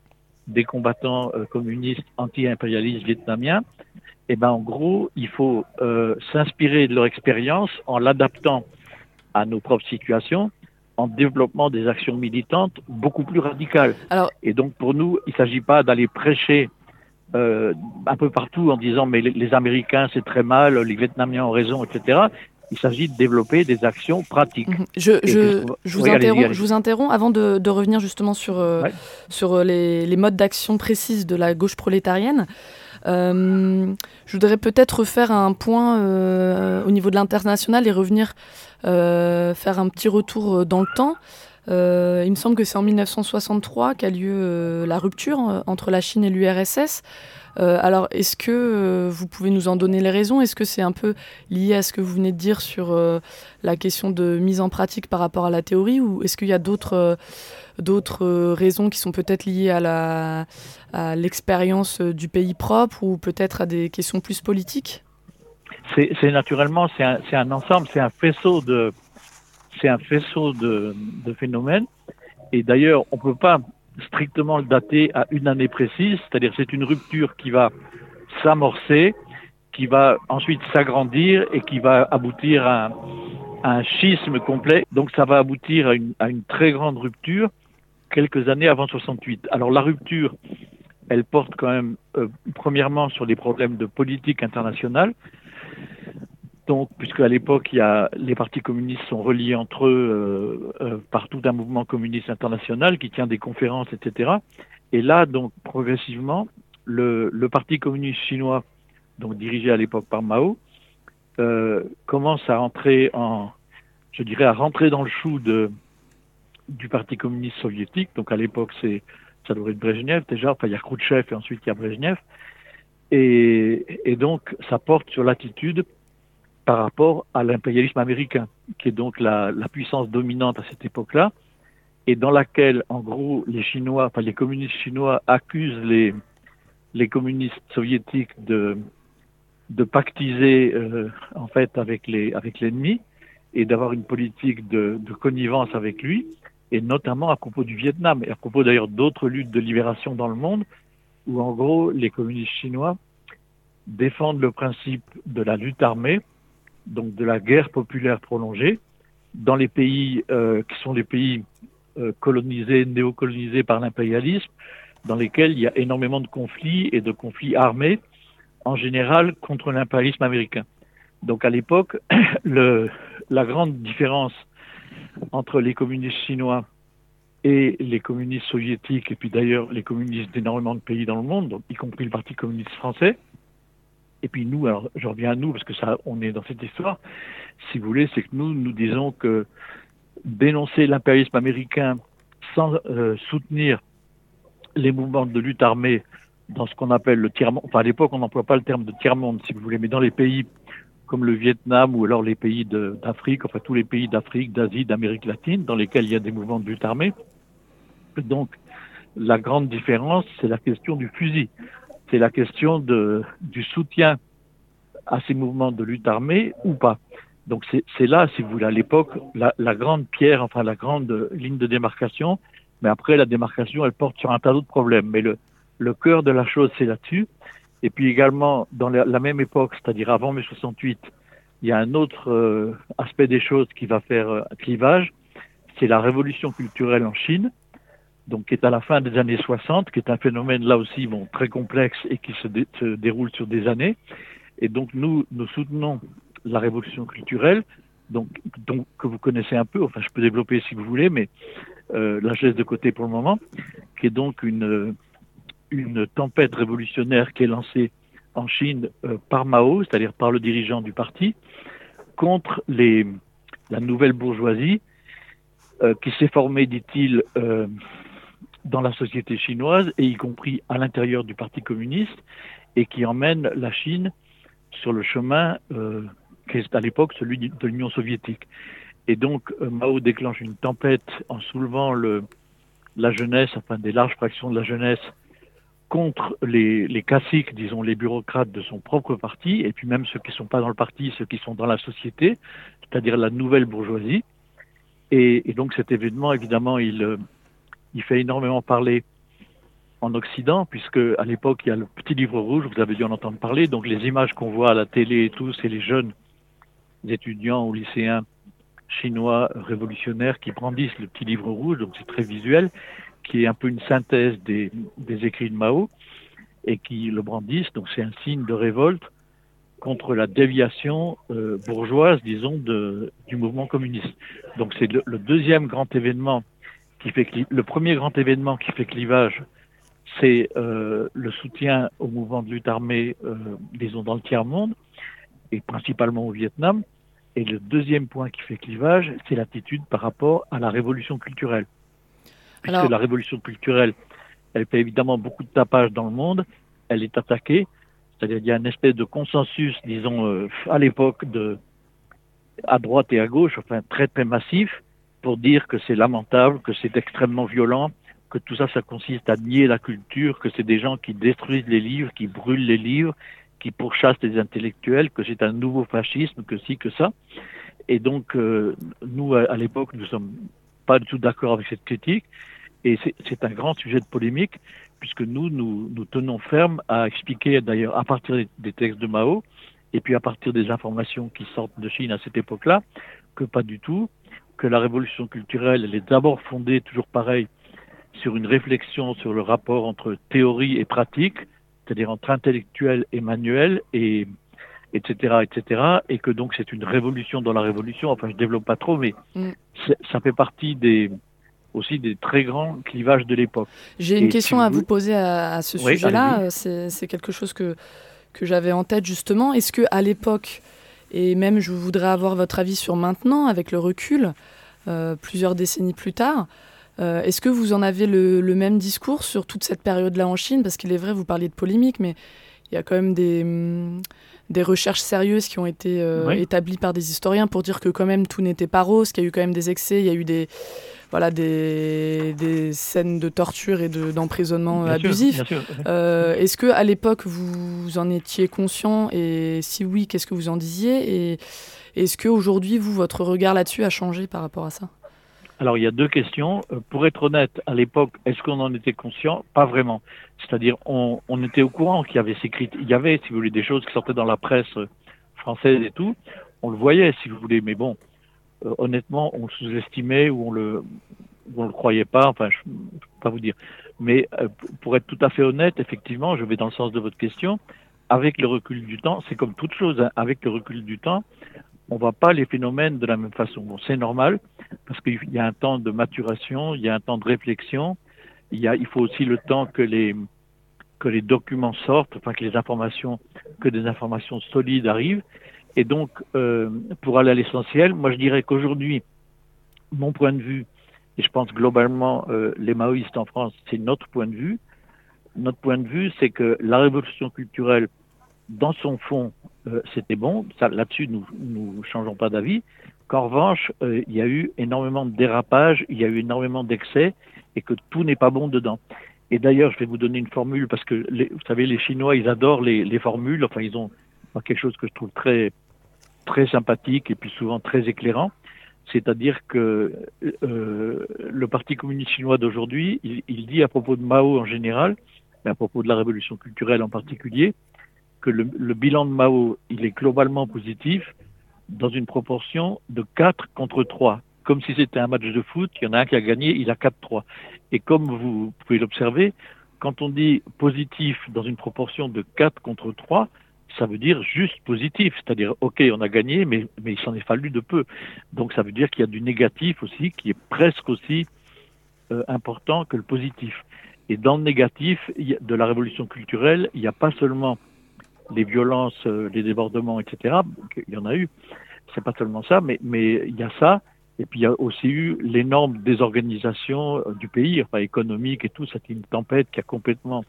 des combattants euh, communistes anti-impérialistes vietnamiens, et ben en gros, il faut euh, s'inspirer de leur expérience en l'adaptant à nos propres situations, en développant des actions militantes beaucoup plus radicales. Alors, et donc pour nous, il ne s'agit pas d'aller prêcher euh, un peu partout en disant mais les, les Américains c'est très mal, les Vietnamiens ont raison, et cetera. Il s'agit de développer des actions pratiques. Je, je, je, vous, oui, interromps, allez-y, allez-y. je vous interromps avant de, de revenir justement sur, euh, ouais. sur les, les modes d'action précises de la gauche prolétarienne. Euh, je voudrais peut-être faire un point euh, au niveau de l'international et revenir euh, faire un petit retour dans le temps. Euh, il me semble que c'est en mille neuf cent soixante-trois qu'a lieu euh, la rupture euh, entre la Chine et l'U R S S. Euh, alors, est-ce que euh, vous pouvez nous en donner les raisons ? Est-ce que c'est un peu lié à ce que vous venez de dire sur euh, la question de mise en pratique par rapport à la théorie, ou est-ce qu'il y a d'autres, euh, d'autres euh, raisons qui sont peut-être liées à, la, à l'expérience euh, du pays propre, ou peut-être à des questions plus politiques ? c'est, c'est naturellement, c'est un, c'est un ensemble, c'est un faisceau de, c'est un faisceau de, de phénomènes. Et d'ailleurs, on ne peut pas strictement le dater à une année précise, c'est-à-dire c'est une rupture qui va s'amorcer, qui va ensuite s'agrandir et qui va aboutir à un, à un schisme complet. Donc ça va aboutir à une, à une très grande rupture quelques années avant soixante-huit. Alors la rupture, elle porte quand même euh, premièrement sur des problèmes de politique internationale. Donc, puisque à l'époque, il y a, les partis communistes sont reliés entre eux euh, euh, par tout un mouvement communiste international qui tient des conférences, et cetera. Et là, donc, progressivement, le, le Parti communiste chinois, donc dirigé à l'époque par Mao, euh, commence à rentrer en, je dirais, à rentrer dans le chou de, du Parti communiste soviétique. Donc, à l'époque, c'est, ça devrait être Brejnev déjà. Enfin, il y a Khrouchtchev et ensuite il y a Brejnev. Et, et donc, ça porte sur l'attitude par rapport à l'impérialisme américain, qui est donc la, la puissance dominante à cette époque-là, et dans laquelle, en gros, les Chinois, enfin les communistes chinois accusent les, les communistes soviétiques de, de pactiser euh, en fait avec les avec l'ennemi et d'avoir une politique de, de connivence avec lui, et notamment à propos du Vietnam, et à propos d'ailleurs d'autres luttes de libération dans le monde, où en gros les communistes chinois défendent le principe de la lutte armée, donc de la guerre populaire prolongée, dans les pays euh, qui sont les pays euh, colonisés, néocolonisés par l'impérialisme, dans lesquels il y a énormément de conflits et de conflits armés, en général contre l'impérialisme américain. Donc à l'époque, le, la grande différence entre les communistes chinois et les communistes soviétiques, et puis d'ailleurs les communistes d'énormément de pays dans le monde, donc, y compris le Parti communiste français, et puis nous, alors je reviens à nous parce que ça, on est dans cette histoire, si vous voulez, c'est que nous, nous disons que dénoncer l'impérialisme américain sans euh, soutenir les mouvements de lutte armée dans ce qu'on appelle le tiers-monde, enfin à l'époque on n'emploie pas le terme de tiers-monde si vous voulez, mais dans les pays comme le Vietnam ou alors les pays de, d'Afrique, enfin tous les pays d'Afrique, d'Asie, d'Amérique latine, dans lesquels il y a des mouvements de lutte armée. Donc la grande différence, c'est la question du fusil. C'est la question de, du soutien à ces mouvements de lutte armée ou pas. Donc c'est, c'est là, si vous voulez, à l'époque, la, la grande pierre, enfin la grande ligne de démarcation. Mais après, la démarcation, elle porte sur un tas d'autres problèmes. Mais le, le cœur de la chose, c'est là-dessus. Et puis également, dans la, la même époque, c'est-à-dire avant mai soixante-huit, il y a un autre euh, aspect des choses qui va faire euh, clivage, c'est la révolution culturelle en Chine, donc qui est à la fin des années soixante, qui est un phénomène là aussi bon, très complexe et qui se, dé, se déroule sur des années. Et donc nous, nous soutenons la révolution culturelle, donc, donc que vous connaissez un peu, enfin je peux développer si vous voulez, mais euh, là je laisse de côté pour le moment, qui est donc une, une tempête révolutionnaire qui est lancée en Chine euh, par Mao, c'est-à-dire par le dirigeant du parti, contre les, la nouvelle bourgeoisie euh, qui s'est formée, dit-il, euh, dans la société chinoise, et y compris à l'intérieur du Parti communiste, et qui emmène la Chine sur le chemin euh, qui est à l'époque celui de l'Union soviétique. Et donc euh, Mao déclenche une tempête en soulevant le, la jeunesse, enfin des larges fractions de la jeunesse, contre les, les caciques, disons les bureaucrates de son propre parti, et puis même ceux qui ne sont pas dans le parti, ceux qui sont dans la société, c'est-à-dire la nouvelle bourgeoisie. Et, et donc cet événement, évidemment, il, il fait énormément parler en Occident, puisque à l'époque, il y a le petit livre rouge, vous avez dû en entendre parler, donc les images qu'on voit à la télé et tout, c'est les jeunes étudiants ou lycéens chinois révolutionnaires qui brandissent le petit livre rouge, donc c'est très visuel, qui est un peu une synthèse des, des écrits de Mao, et qui le brandissent, donc c'est un signe de révolte contre la déviation euh, bourgeoise, disons, de, du mouvement communiste. Donc c'est le, le deuxième grand événement qui fait cli- le premier grand événement qui fait clivage, c'est euh, le soutien au mouvement de lutte armée, euh, disons, dans le tiers-monde, et principalement au Vietnam. Et le deuxième point qui fait clivage, c'est l'attitude par rapport à la révolution culturelle. Puisque Alors, la révolution culturelle, elle fait évidemment beaucoup de tapage dans le monde, elle est attaquée, c'est-à-dire qu'il y a une espèce de consensus, disons, euh, à l'époque, de, à droite et à gauche, enfin très très massif, pour dire que c'est lamentable, que c'est extrêmement violent, que tout ça, ça consiste à nier la culture, que c'est des gens qui détruisent les livres, qui brûlent les livres, qui pourchassent les intellectuels, que c'est un nouveau fascisme, que ci, que ça. Et donc, euh, nous, à, à l'époque, nous sommes pas du tout d'accord avec cette critique, et c'est, c'est un grand sujet de polémique, puisque nous, nous, nous tenons ferme à expliquer, d'ailleurs, à partir des, des textes de Mao, et puis à partir des informations qui sortent de Chine à cette époque-là, que pas du tout, que la révolution culturelle, elle est d'abord fondée, toujours pareil, sur une réflexion sur le rapport entre théorie et pratique, c'est-à-dire entre intellectuel et manuel, et etc., et cetera, et que donc c'est une révolution dans la révolution. Enfin, je développe pas trop, mais mm. ça fait partie des aussi des très grands clivages de l'époque. J'ai une Et question si à vous... vous poser à, à ce Oui, sujet-là. allez-y. C'est, c'est quelque chose que, que j'avais en tête justement. Est-ce que à l'époque, et même je voudrais avoir votre avis sur maintenant, avec le recul, euh, plusieurs décennies plus tard, euh, est-ce que vous en avez le, le même discours sur toute cette période-là en Chine? Parce qu'il est vrai, vous parliez de polémique, mais il y a quand même des, hum, des recherches sérieuses qui ont été euh, Oui. établies par des historiens pour dire que quand même tout n'était pas rose, qu'il y a eu quand même des excès, il y a eu des, voilà, des, des scènes de torture et de, d'emprisonnement Bien sûr, abusif. bien sûr. Euh, est-ce que à l'époque vous en étiez conscient, et si oui, qu'est-ce que vous en disiez, et est-ce qu'aujourd'hui, vous, votre regard là-dessus a changé par rapport à ça? Alors, il y a deux questions. Euh, Pour être honnête, à l'époque, est-ce qu'on en était conscient? Pas vraiment. C'est-à-dire, on, on était au courant qu'il y avait ces critiques. Il y avait, si vous voulez, des choses qui sortaient dans la presse euh, française et tout. On le voyait, si vous voulez. Mais bon, euh, honnêtement, on le sous-estimait ou on le, ou on le croyait pas. Enfin, je ne peux pas vous dire. Mais euh, pour être tout à fait honnête, effectivement, je vais dans le sens de votre question. Avec le recul du temps, c'est comme toute chose. Hein, avec le recul du temps, on ne voit pas les phénomènes de la même façon. Bon, c'est normal, parce qu'il y a un temps de maturation, il y a un temps de réflexion, il, y a, il faut aussi le temps que les, que les documents sortent, enfin que les informations, que des informations solides arrivent. Et donc, euh, pour aller à l'essentiel, moi je dirais qu'aujourd'hui, mon point de vue, et je pense globalement euh, les maoïstes en France, c'est notre point de vue. Notre point de vue, c'est que la révolution culturelle, dans son fond, euh, c'était bon. Ça, là-dessus, nous ne changeons pas d'avis. Qu'en revanche, euh, il y a eu énormément de dérapages, il y a eu énormément d'excès, et que tout n'est pas bon dedans. Et d'ailleurs, je vais vous donner une formule, parce que, les, vous savez, les Chinois, ils adorent les, les formules. Enfin, ils ont quelque chose que je trouve très, très sympathique, et puis souvent très éclairant. C'est-à-dire que euh, le Parti communiste chinois d'aujourd'hui, il, il dit à propos de Mao en général, mais à propos de la révolution culturelle en particulier, que le, le bilan de Mao, il est globalement positif dans une proportion de quatre contre trois. Comme si c'était un match de foot, il y en a un qui a gagné, il a quatre trois. Et comme vous pouvez l'observer, quand on dit positif dans une proportion de quatre contre trois, ça veut dire juste positif. C'est-à-dire, ok, on a gagné, mais, mais il s'en est fallu de peu. Donc ça veut dire qu'il y a du négatif aussi, qui est presque aussi euh, important que le positif. Et dans le négatif de la révolution culturelle, il n'y a pas seulement les violences, euh, les débordements, et cetera. Il y en a eu. C'est pas seulement ça, mais, mais il y a ça. Et puis il y a aussi eu l'énorme désorganisation euh, du pays, enfin économique et tout. C'était une tempête qui a complètement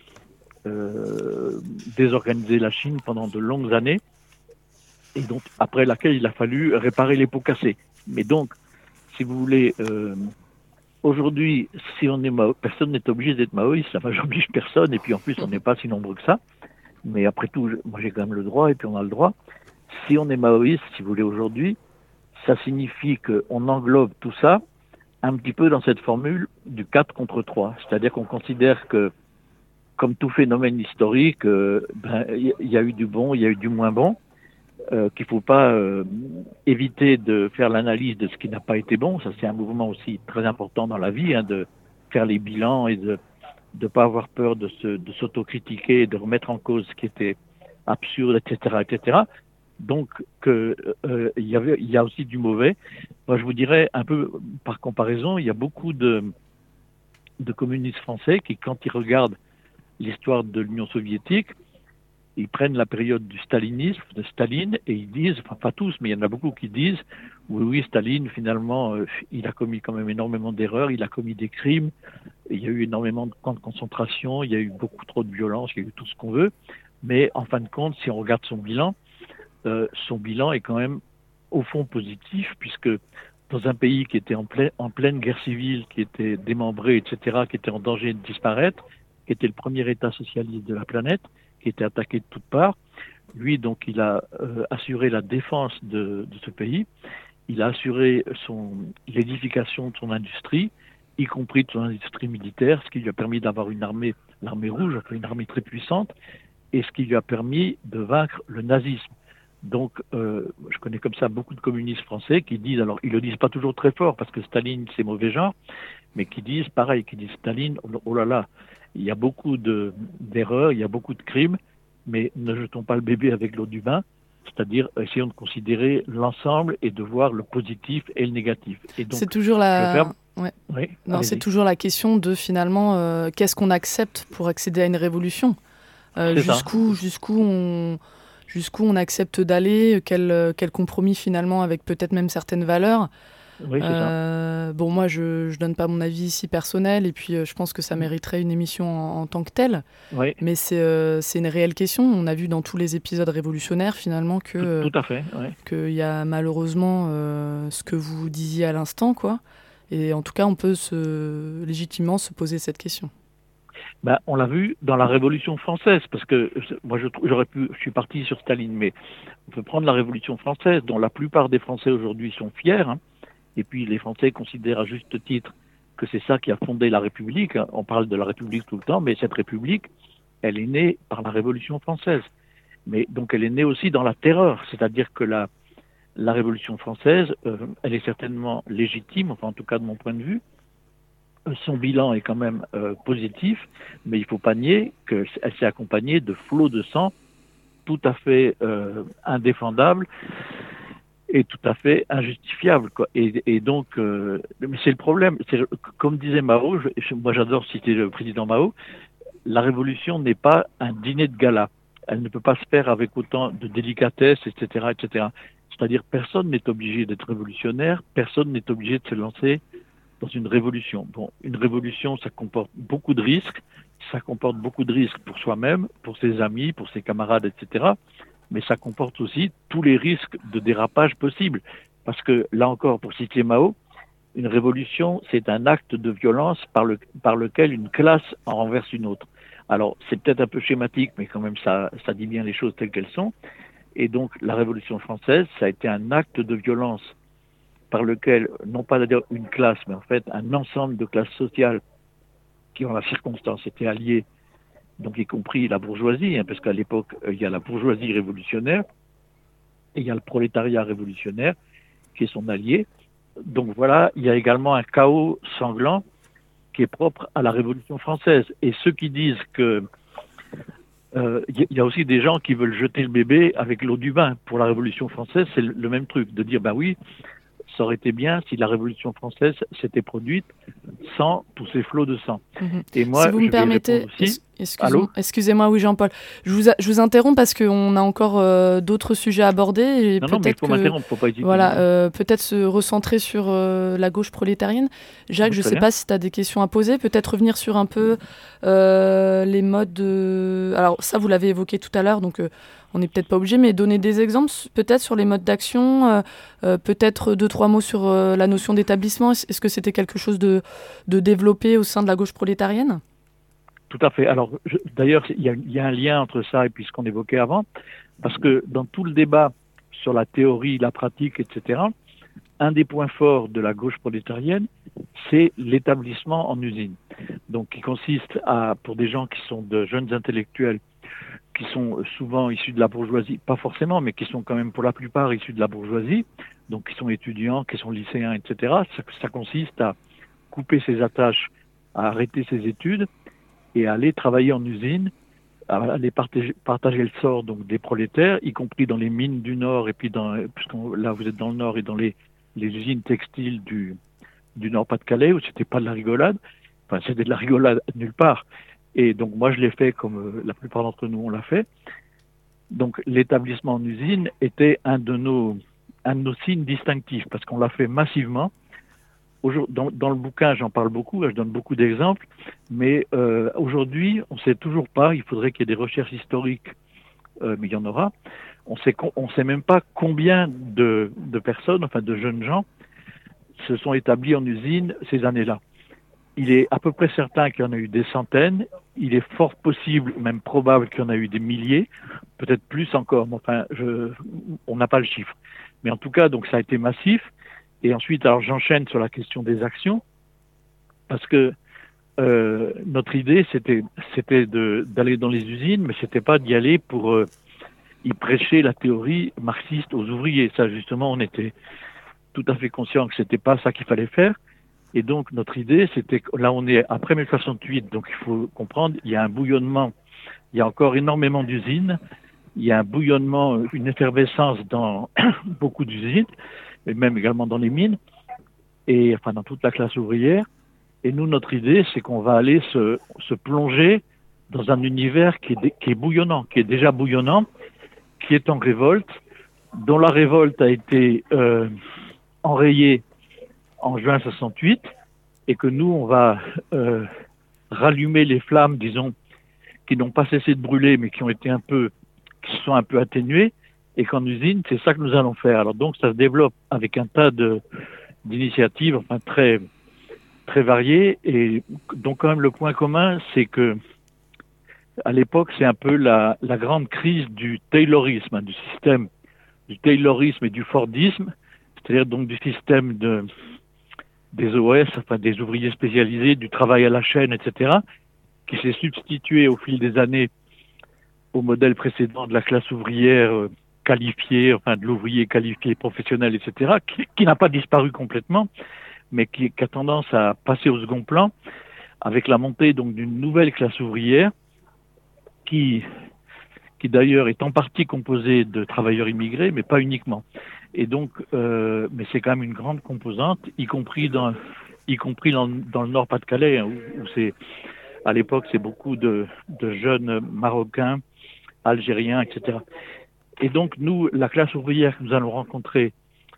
euh, désorganisé la Chine pendant de longues années. Et donc après laquelle il a fallu réparer les pots cassés. Mais donc, si vous voulez, euh, aujourd'hui, si on est Mao, personne n'est obligé d'être maoïste. Ça, j'oblige personne. Et puis en plus, on n'est pas si nombreux que ça. Mais après tout, moi j'ai quand même le droit, et puis on a le droit. Si on est maoïste, si vous voulez, aujourd'hui, ça signifie qu'on englobe tout ça un petit peu dans cette formule du quatre contre trois. C'est-à-dire qu'on considère que comme tout phénomène historique, euh, ben, y, y a eu du bon, il y a eu du moins bon, euh, qu'il faut pas euh, éviter de faire l'analyse de ce qui n'a pas été bon. Ça, c'est un mouvement aussi très important dans la vie, hein, de faire les bilans et de ne pas avoir peur de, se, de s'autocritiquer et de remettre en cause ce qui était absurde, et cetera, et cetera. Donc, que, euh, il, y avait, il y a aussi du mauvais. Moi, je vous dirais, un peu par comparaison, il y a beaucoup de, de communistes français qui, quand ils regardent l'histoire de l'Union soviétique, ils prennent la période du stalinisme, de Staline, et ils disent, enfin pas tous, mais il y en a beaucoup qui disent, oui, oui, Staline, finalement, euh, il a commis quand même énormément d'erreurs, il a commis des crimes, il y a eu énormément de camps de concentration, il y a eu beaucoup trop de violence, il y a eu tout ce qu'on veut, mais en fin de compte, si on regarde son bilan, euh, son bilan est quand même au fond positif, puisque dans un pays qui était en, plein, en pleine guerre civile, qui était démembré, et cetera, qui était en danger de disparaître, qui était le premier État socialiste de la planète, qui était attaqué de toutes parts. Lui, donc, il a euh, assuré la défense de, de ce pays. Il a assuré son, l'édification de son industrie, y compris de son industrie militaire, ce qui lui a permis d'avoir une armée, l'armée rouge, enfin une armée très puissante, et ce qui lui a permis de vaincre le nazisme. Donc, euh, je connais comme ça beaucoup de communistes français qui disent, alors ils le disent pas toujours très fort parce que Staline c'est mauvais genre, mais qui disent pareil, qui disent Staline, oh là là, il y a beaucoup de, d'erreurs, il y a beaucoup de crimes, mais ne jetons pas le bébé avec l'eau du bain, c'est-à-dire essayons de considérer l'ensemble et de voir le positif et le négatif. Et donc, c'est toujours la... Verbe... Ouais. Oui, non, c'est toujours la question de finalement, euh, qu'est-ce qu'on accepte pour accéder à une révolution, euh, jusqu'où, jusqu'où on... jusqu'où on accepte d'aller, quel, quel compromis finalement avec peut-être même certaines valeurs. Oui, c'est euh, ça. Bon, moi, je ne donne pas mon avis ici personnel, et puis euh, je pense que ça mériterait une émission en, en tant que telle. Oui. Mais c'est, euh, c'est une réelle question. On a vu dans tous les épisodes révolutionnaires finalement que tout, tout à fait, oui. qu'il y a malheureusement euh, ce que vous disiez à l'instant, quoi. Et en tout cas, on peut se, légitimement se poser cette question. Ben, on l'a vu dans la Révolution française, parce que moi je, j'aurais pu, je suis parti sur Staline, mais on peut prendre la Révolution française, dont la plupart des Français aujourd'hui sont fiers, hein, et puis les Français considèrent à juste titre que c'est ça qui a fondé la République. Hein. On parle de la République tout le temps, mais cette République, elle est née par la Révolution française. Mais donc elle est née aussi dans la terreur, c'est-à-dire que la, la Révolution française, euh, elle est certainement légitime, enfin en tout cas de mon point de vue. Son bilan est quand même euh, positif, mais il ne faut pas nier qu'elle s'est accompagnée de flots de sang tout à fait euh, indéfendables et tout à fait injustifiables, quoi. Et, et donc, euh, mais c'est le problème. C'est, comme disait Mao, je, moi j'adore citer le président Mao, la révolution n'est pas un dîner de gala. Elle ne peut pas se faire avec autant de délicatesse, et cetera, et cetera. C'est-à-dire, personne n'est obligé d'être révolutionnaire, personne n'est obligé de se lancer dans une révolution. Bon, une révolution, ça comporte beaucoup de risques, ça comporte beaucoup de risques pour soi-même, pour ses amis, pour ses camarades, et cetera. Mais ça comporte aussi tous les risques de dérapage possibles. Parce que, là encore, pour citer Mao, une révolution, c'est un acte de violence par, le, par lequel une classe en renverse une autre. Alors, c'est peut-être un peu schématique, mais quand même, ça, ça dit bien les choses telles qu'elles sont. Et donc, la Révolution française, ça a été un acte de violence par lequel, non pas d'ailleurs une classe, mais en fait un ensemble de classes sociales qui, en la circonstance, étaient alliées, donc y compris la bourgeoisie, hein, parce qu'à l'époque, euh, il y a la bourgeoisie révolutionnaire et il y a le prolétariat révolutionnaire qui est son allié. Donc voilà, il y a également un chaos sanglant qui est propre à la Révolution française. Et ceux qui disent que euh, il y a aussi des gens qui veulent jeter le bébé avec l'eau du bain. Pour la Révolution française, c'est le même truc, de dire, ben oui, ça aurait été bien si la Révolution française s'était produite sans tous ces flots de sang. Mmh. Et moi, si vous je me permettez, aussi... excusez-moi, excusez-moi, oui Jean-Paul, je vous, a, je vous interromps parce qu'on a encore euh, d'autres sujets à aborder. Et non, non, mais il faut que, m'interrompre, faut pas hésiter. Voilà, euh, peut-être se recentrer sur euh, la gauche prolétarienne. Jacques, je ne sais bien. pas si tu as des questions à poser, peut-être revenir sur un peu euh, les modes de... Alors ça, vous l'avez évoqué tout à l'heure, donc... Euh, on n'est peut-être pas obligé, mais donner des exemples peut-être sur les modes d'action, euh, euh, peut-être deux, trois mots sur euh, la notion d'établissement. Est-ce que c'était quelque chose de, de développé au sein de la gauche prolétarienne ? Tout à fait. Alors, je, d'ailleurs, il y, y a un lien entre ça et puis ce qu'on évoquait avant, parce que dans tout le débat sur la théorie, la pratique, et cetera, un des points forts de la gauche prolétarienne, c'est l'établissement en usine. donc qui consiste à, pour des gens qui sont de jeunes intellectuels, qui sont souvent issus de la bourgeoisie, pas forcément, mais qui sont quand même pour la plupart issus de la bourgeoisie, donc qui sont étudiants, qui sont lycéens, et cetera. Ça, ça consiste à couper ses attaches, à arrêter ses études et à aller travailler en usine, à aller partager, partager le sort donc des prolétaires, y compris dans les mines du Nord, et puis dans, puisqu'on, là vous êtes dans le Nord, et dans les, les usines textiles du, du Nord-Pas-de-Calais, où c'était pas de la rigolade, enfin c'était de la rigolade nulle part. Et donc moi je l'ai fait comme euh, la plupart d'entre nous on l'a fait. Donc l'établissement en usine était un de nos, un de nos signes distinctifs, parce qu'on l'a fait massivement. Dans, dans le bouquin, j'en parle beaucoup, je donne beaucoup d'exemples, mais euh, aujourd'hui, on ne sait toujours pas, il faudrait qu'il y ait des recherches historiques, euh, mais il y en aura, on sait, on sait même pas combien de, de personnes, enfin de jeunes gens, se sont établis en usine ces années-là. Il est à peu près certain qu'il y en a eu des centaines, il est fort possible, même probable qu'il y en a eu des milliers, peut-être plus encore, mais enfin, je, on n'a pas le chiffre. Mais en tout cas, donc ça a été massif. Et ensuite, alors j'enchaîne sur la question des actions, parce que euh, notre idée, c'était, c'était de, d'aller dans les usines, mais c'était pas d'y aller pour euh, y prêcher la théorie marxiste aux ouvriers. Ça, justement, on était tout à fait conscient que c'était pas ça qu'il fallait faire. Et donc, notre idée, c'était que là, on est après mai soixante-huit, donc il faut comprendre, il y a un bouillonnement, il y a encore énormément d'usines, il y a un bouillonnement, une effervescence dans beaucoup d'usines, et même également dans les mines, et enfin dans toute la classe ouvrière. Et nous, notre idée, c'est qu'on va aller se, se plonger dans un univers qui est, qui est bouillonnant, qui est déjà bouillonnant, qui est en révolte, dont la révolte a été euh, enrayée en juin soixante-huit, et que nous, on va euh, rallumer les flammes, disons, qui n'ont pas cessé de brûler, mais qui ont été un peu, qui se sont un peu atténuées, et qu'en usine, c'est ça que nous allons faire. Alors donc, ça se développe avec un tas de, d'initiatives, enfin très, très variées. Et donc, quand même, le point commun, c'est que à l'époque, c'est un peu la, la grande crise du taylorisme, hein, du système du taylorisme et du fordisme, c'est-à-dire donc du système de, des O S, enfin des ouvriers spécialisés, du travail à la chaîne, et cetera, qui s'est substitué au fil des années au modèle précédent de la classe ouvrière euh, qualifié, enfin de l'ouvrier qualifié professionnel, et cetera, qui, qui n'a pas disparu complètement, mais qui, qui a tendance à passer au second plan, avec la montée donc d'une nouvelle classe ouvrière, qui, qui d'ailleurs est en partie composée de travailleurs immigrés, mais pas uniquement. Et donc, euh, mais c'est quand même une grande composante, y compris dans, y compris dans, dans le Nord-Pas-de-Calais, hein, où, où c'est, à l'époque, c'est beaucoup de, de jeunes Marocains, Algériens, et cetera. Et donc, nous, la classe ouvrière que nous allons rencontrer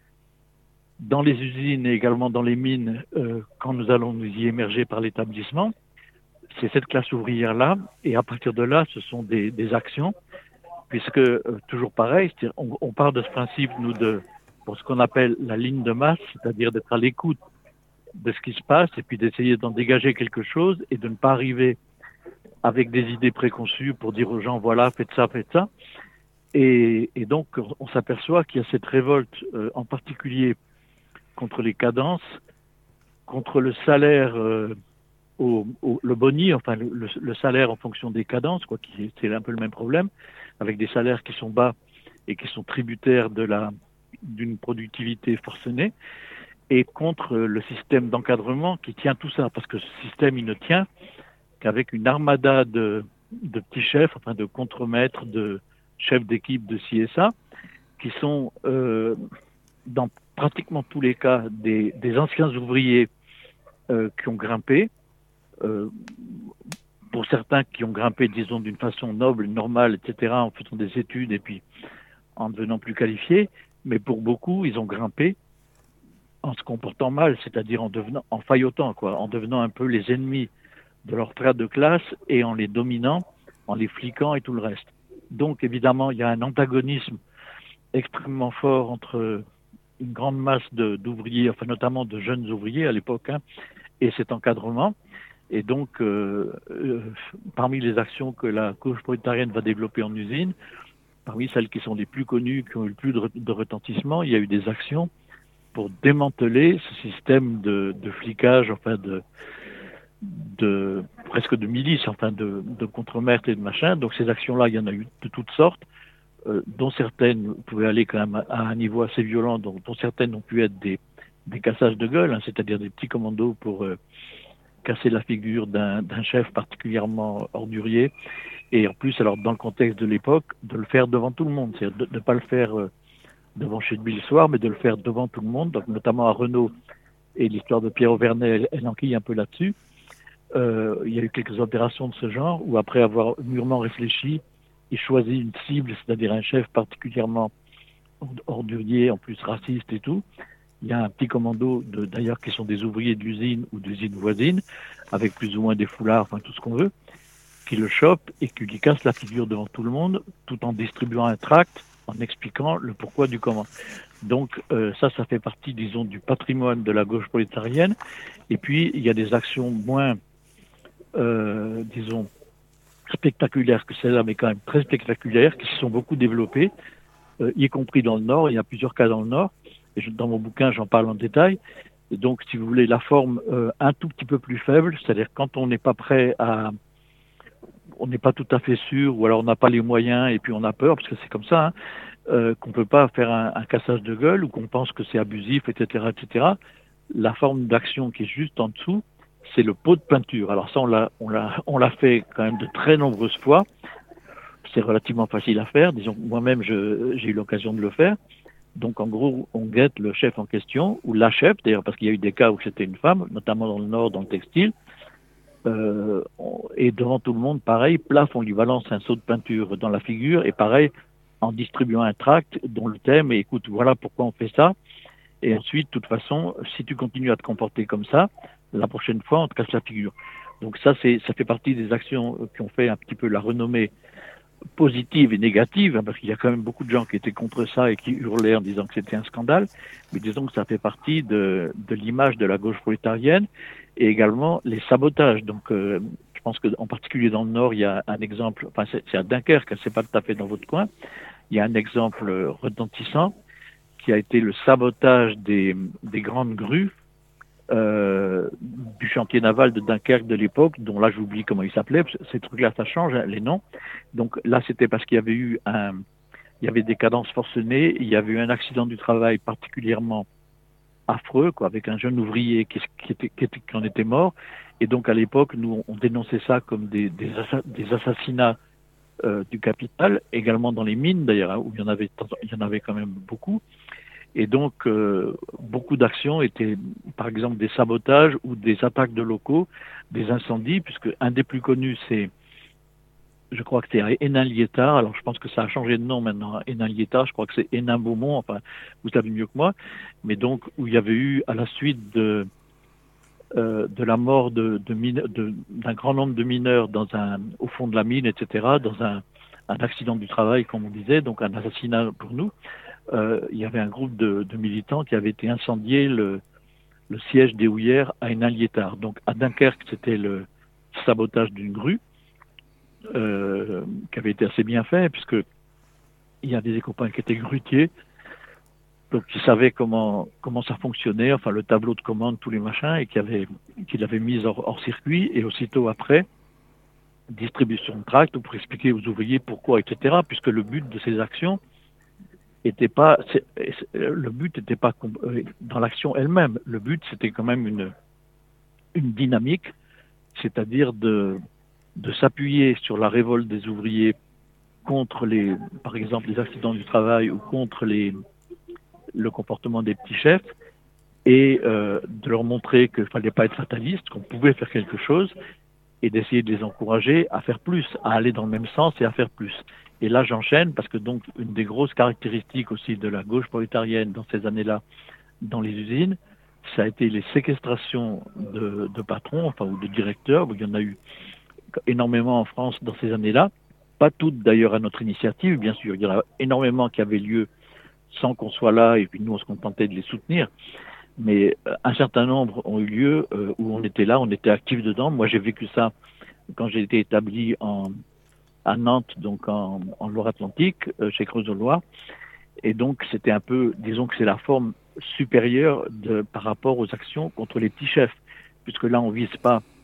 dans les usines et également dans les mines, euh, quand nous allons nous y émerger par l'établissement, c'est cette classe ouvrière-là. Et à partir de là, ce sont des, des actions, puisque, euh, toujours pareil, on, on part de ce principe, nous, de, pour ce qu'on appelle la ligne de masse, c'est-à-dire d'être à l'écoute de ce qui se passe et puis d'essayer d'en dégager quelque chose et de ne pas arriver avec des idées préconçues pour dire aux gens, voilà, faites ça, faites ça. Et, et donc, on s'aperçoit qu'il y a cette révolte, euh, en particulier contre les cadences, contre le salaire, euh, au, au, le boni, enfin le, le, le salaire en fonction des cadences, quoi, qui c'est un peu le même problème, avec des salaires qui sont bas et qui sont tributaires de la d'une productivité forcenée, et contre le système d'encadrement qui tient tout ça, parce que ce système, il ne tient qu'avec une armada de, de petits chefs, enfin de contremaîtres, de chefs d'équipe de ci et ça, qui sont euh, dans pratiquement tous les cas des, des anciens ouvriers euh, qui ont grimpé, euh, pour certains qui ont grimpé, disons, d'une façon noble, normale, et cetera, en faisant des études et puis en devenant plus qualifiés, mais pour beaucoup, ils ont grimpé en se comportant mal, c'est-à-dire en devenant, en faillotant, quoi, en devenant un peu les ennemis de leur frères de classe et en les dominant, en les fliquant et tout le reste. Donc, évidemment, il y a un antagonisme extrêmement fort entre une grande masse de, d'ouvriers, enfin notamment de jeunes ouvriers à l'époque, hein, et cet encadrement. Et donc, euh, euh, parmi les actions que la gauche prolétarienne va développer en usine, parmi celles qui sont les plus connues, qui ont eu le plus de, de retentissement, il y a eu des actions pour démanteler ce système de, de flicage, enfin de, de presque de milices, enfin de, de contre-meurtres et de machin. Donc ces actions-là, il y en a eu de toutes sortes, euh, dont certaines pouvaient aller quand même à, à un niveau assez violent, dont, dont certaines ont pu être des, des cassages de gueule, hein, c'est-à-dire des petits commandos pour euh, casser la figure d'un, d'un chef particulièrement ordurier. Et en plus, alors dans le contexte de l'époque, de le faire devant tout le monde, c'est-à-dire de ne pas le faire euh, devant chez lui le soir, mais de le faire devant tout le monde, donc notamment à Renault. Et l'histoire de Pierre Auvernet, elle, elle enquille un peu là-dessus. Euh, il y a eu quelques opérations de ce genre où, après avoir mûrement réfléchi, il choisit une cible, c'est-à-dire un chef particulièrement ordurier, en plus raciste et tout. Il y a un petit commando, de, d'ailleurs, qui sont des ouvriers de l'usine ou d'usine voisine, avec plus ou moins des foulards, enfin tout ce qu'on veut, qui le chope et qui lui casse la figure devant tout le monde, tout en distribuant un tract, en expliquant le pourquoi du comment. Donc euh, ça, ça fait partie, disons, du patrimoine de la gauche prolétarienne. Et puis, il y a des actions moins, euh, disons, spectaculaires que celle-là, mais quand même très spectaculaires, qui se sont beaucoup développées, euh, y compris dans le Nord. Il y a plusieurs cas dans le Nord. Et je, dans mon bouquin, j'en parle en détail. Et donc, si vous voulez, la forme euh, un tout petit peu plus faible, c'est-à-dire quand on n'est pas prêt à... on n'est pas tout à fait sûr, ou alors on n'a pas les moyens, et puis on a peur, parce que c'est comme ça, hein, euh, qu'on ne peut pas faire un, un cassage de gueule, ou qu'on pense que c'est abusif, et cetera, et cetera. La forme d'action qui est juste en dessous, c'est le pot de peinture. Alors ça, on l'a, on l'a, on l'a fait quand même de très nombreuses fois. C'est relativement facile à faire. Disons, moi-même, je, j'ai eu l'occasion de le faire. Donc, en gros, on guette le chef en question, ou la chef, d'ailleurs, parce qu'il y a eu des cas où c'était une femme, notamment dans le Nord, dans le textile. Euh, et devant tout le monde, pareil, plaf, on lui balance un seau de peinture dans la figure, et pareil, en distribuant un tract dont le thème est, écoute, voilà pourquoi on fait ça. Et ensuite, de toute façon, si tu continues à te comporter comme ça, la prochaine fois, on te casse la figure. Donc ça, c'est, ça fait partie des actions qui ont fait un petit peu la renommée positive et négative, hein, parce qu'il y a quand même beaucoup de gens qui étaient contre ça et qui hurlaient en disant que c'était un scandale. Mais disons que ça fait partie de, de l'image de la gauche prolétarienne, et également les sabotages. Donc, euh, je pense qu'en particulier dans le Nord, il y a un exemple, enfin c'est, c'est à Dunkerque, c'est pas tout à fait dans votre coin, il y a un exemple retentissant qui a été le sabotage des, des grandes grues euh, du chantier naval de Dunkerque de l'époque, dont là j'oublie comment il s'appelait, ces trucs-là ça change, hein, les noms. Donc là c'était parce qu'il y avait eu un, il y avait des cadences forcenées, il y avait eu un accident du travail particulièrement affreux, quoi, avec un jeune ouvrier qui, qui, était, qui, était, qui en était mort, et donc à l'époque nous on dénonçait ça comme des, des, assa- des assassinats euh, du capital, également dans les mines d'ailleurs, hein, où il y en avait, il y en avait quand même beaucoup. Et donc, euh, beaucoup d'actions étaient, par exemple, des sabotages ou des attaques de locaux, des incendies, puisque un des plus connus, c'est, je crois que c'est à Hénin-Liétard. Alors, je pense que ça a changé de nom maintenant. Hénin-Liétard, je crois que c'est Hénin-Beaumont. Enfin, vous savez mieux que moi. Mais donc, où il y avait eu, à la suite de, euh, de la mort de, de mine, de, d'un grand nombre de mineurs dans un, au fond de la mine, et cetera, dans un, un accident du travail, comme on disait, donc un assassinat pour nous. Euh, il y avait un groupe de, de militants qui avait été incendié le, le siège des houillères à Hénin-Liétard. Donc à Dunkerque, c'était le sabotage d'une grue euh, qui avait été assez bien fait, puisque il y a des copains qui étaient grutiers, donc qui savaient comment comment ça fonctionnait, enfin le tableau de commande, tous les machins, et qui avait qui l'avaient mis hors, hors circuit. Et aussitôt après, distribution de tracts pour expliquer aux ouvriers pourquoi, et cetera. Puisque le but de ces actions était pas, c'est, le but n'était pas dans l'action elle-même. Le but, c'était quand même une, une dynamique, c'est-à-dire de, de s'appuyer sur la révolte des ouvriers contre les, par exemple, les accidents du travail ou contre les, le comportement des petits chefs, et euh, de leur montrer qu'il ne fallait pas être fataliste, qu'on pouvait faire quelque chose, et d'essayer de les encourager à faire plus, à aller dans le même sens et à faire plus. Et là, j'enchaîne parce que donc une des grosses caractéristiques aussi de la gauche prolétarienne dans ces années-là, dans les usines, ça a été les séquestrations de, de patrons, enfin ou de directeurs. Il y en a eu énormément en France dans ces années-là, pas toutes d'ailleurs à notre initiative, bien sûr. Il y en a énormément qui avaient lieu sans qu'on soit là, et puis nous on se contentait de les soutenir. Mais un certain nombre ont eu lieu euh, où on était là, on était actifs dedans. Moi, j'ai vécu ça quand j'ai été établi en, à Nantes, donc en, en Loire-Atlantique, euh, chez Creusot-Loire. Et donc, c'était un peu, disons que c'est la forme supérieure de, par rapport aux actions contre les petits chefs, puisque là, on vise pas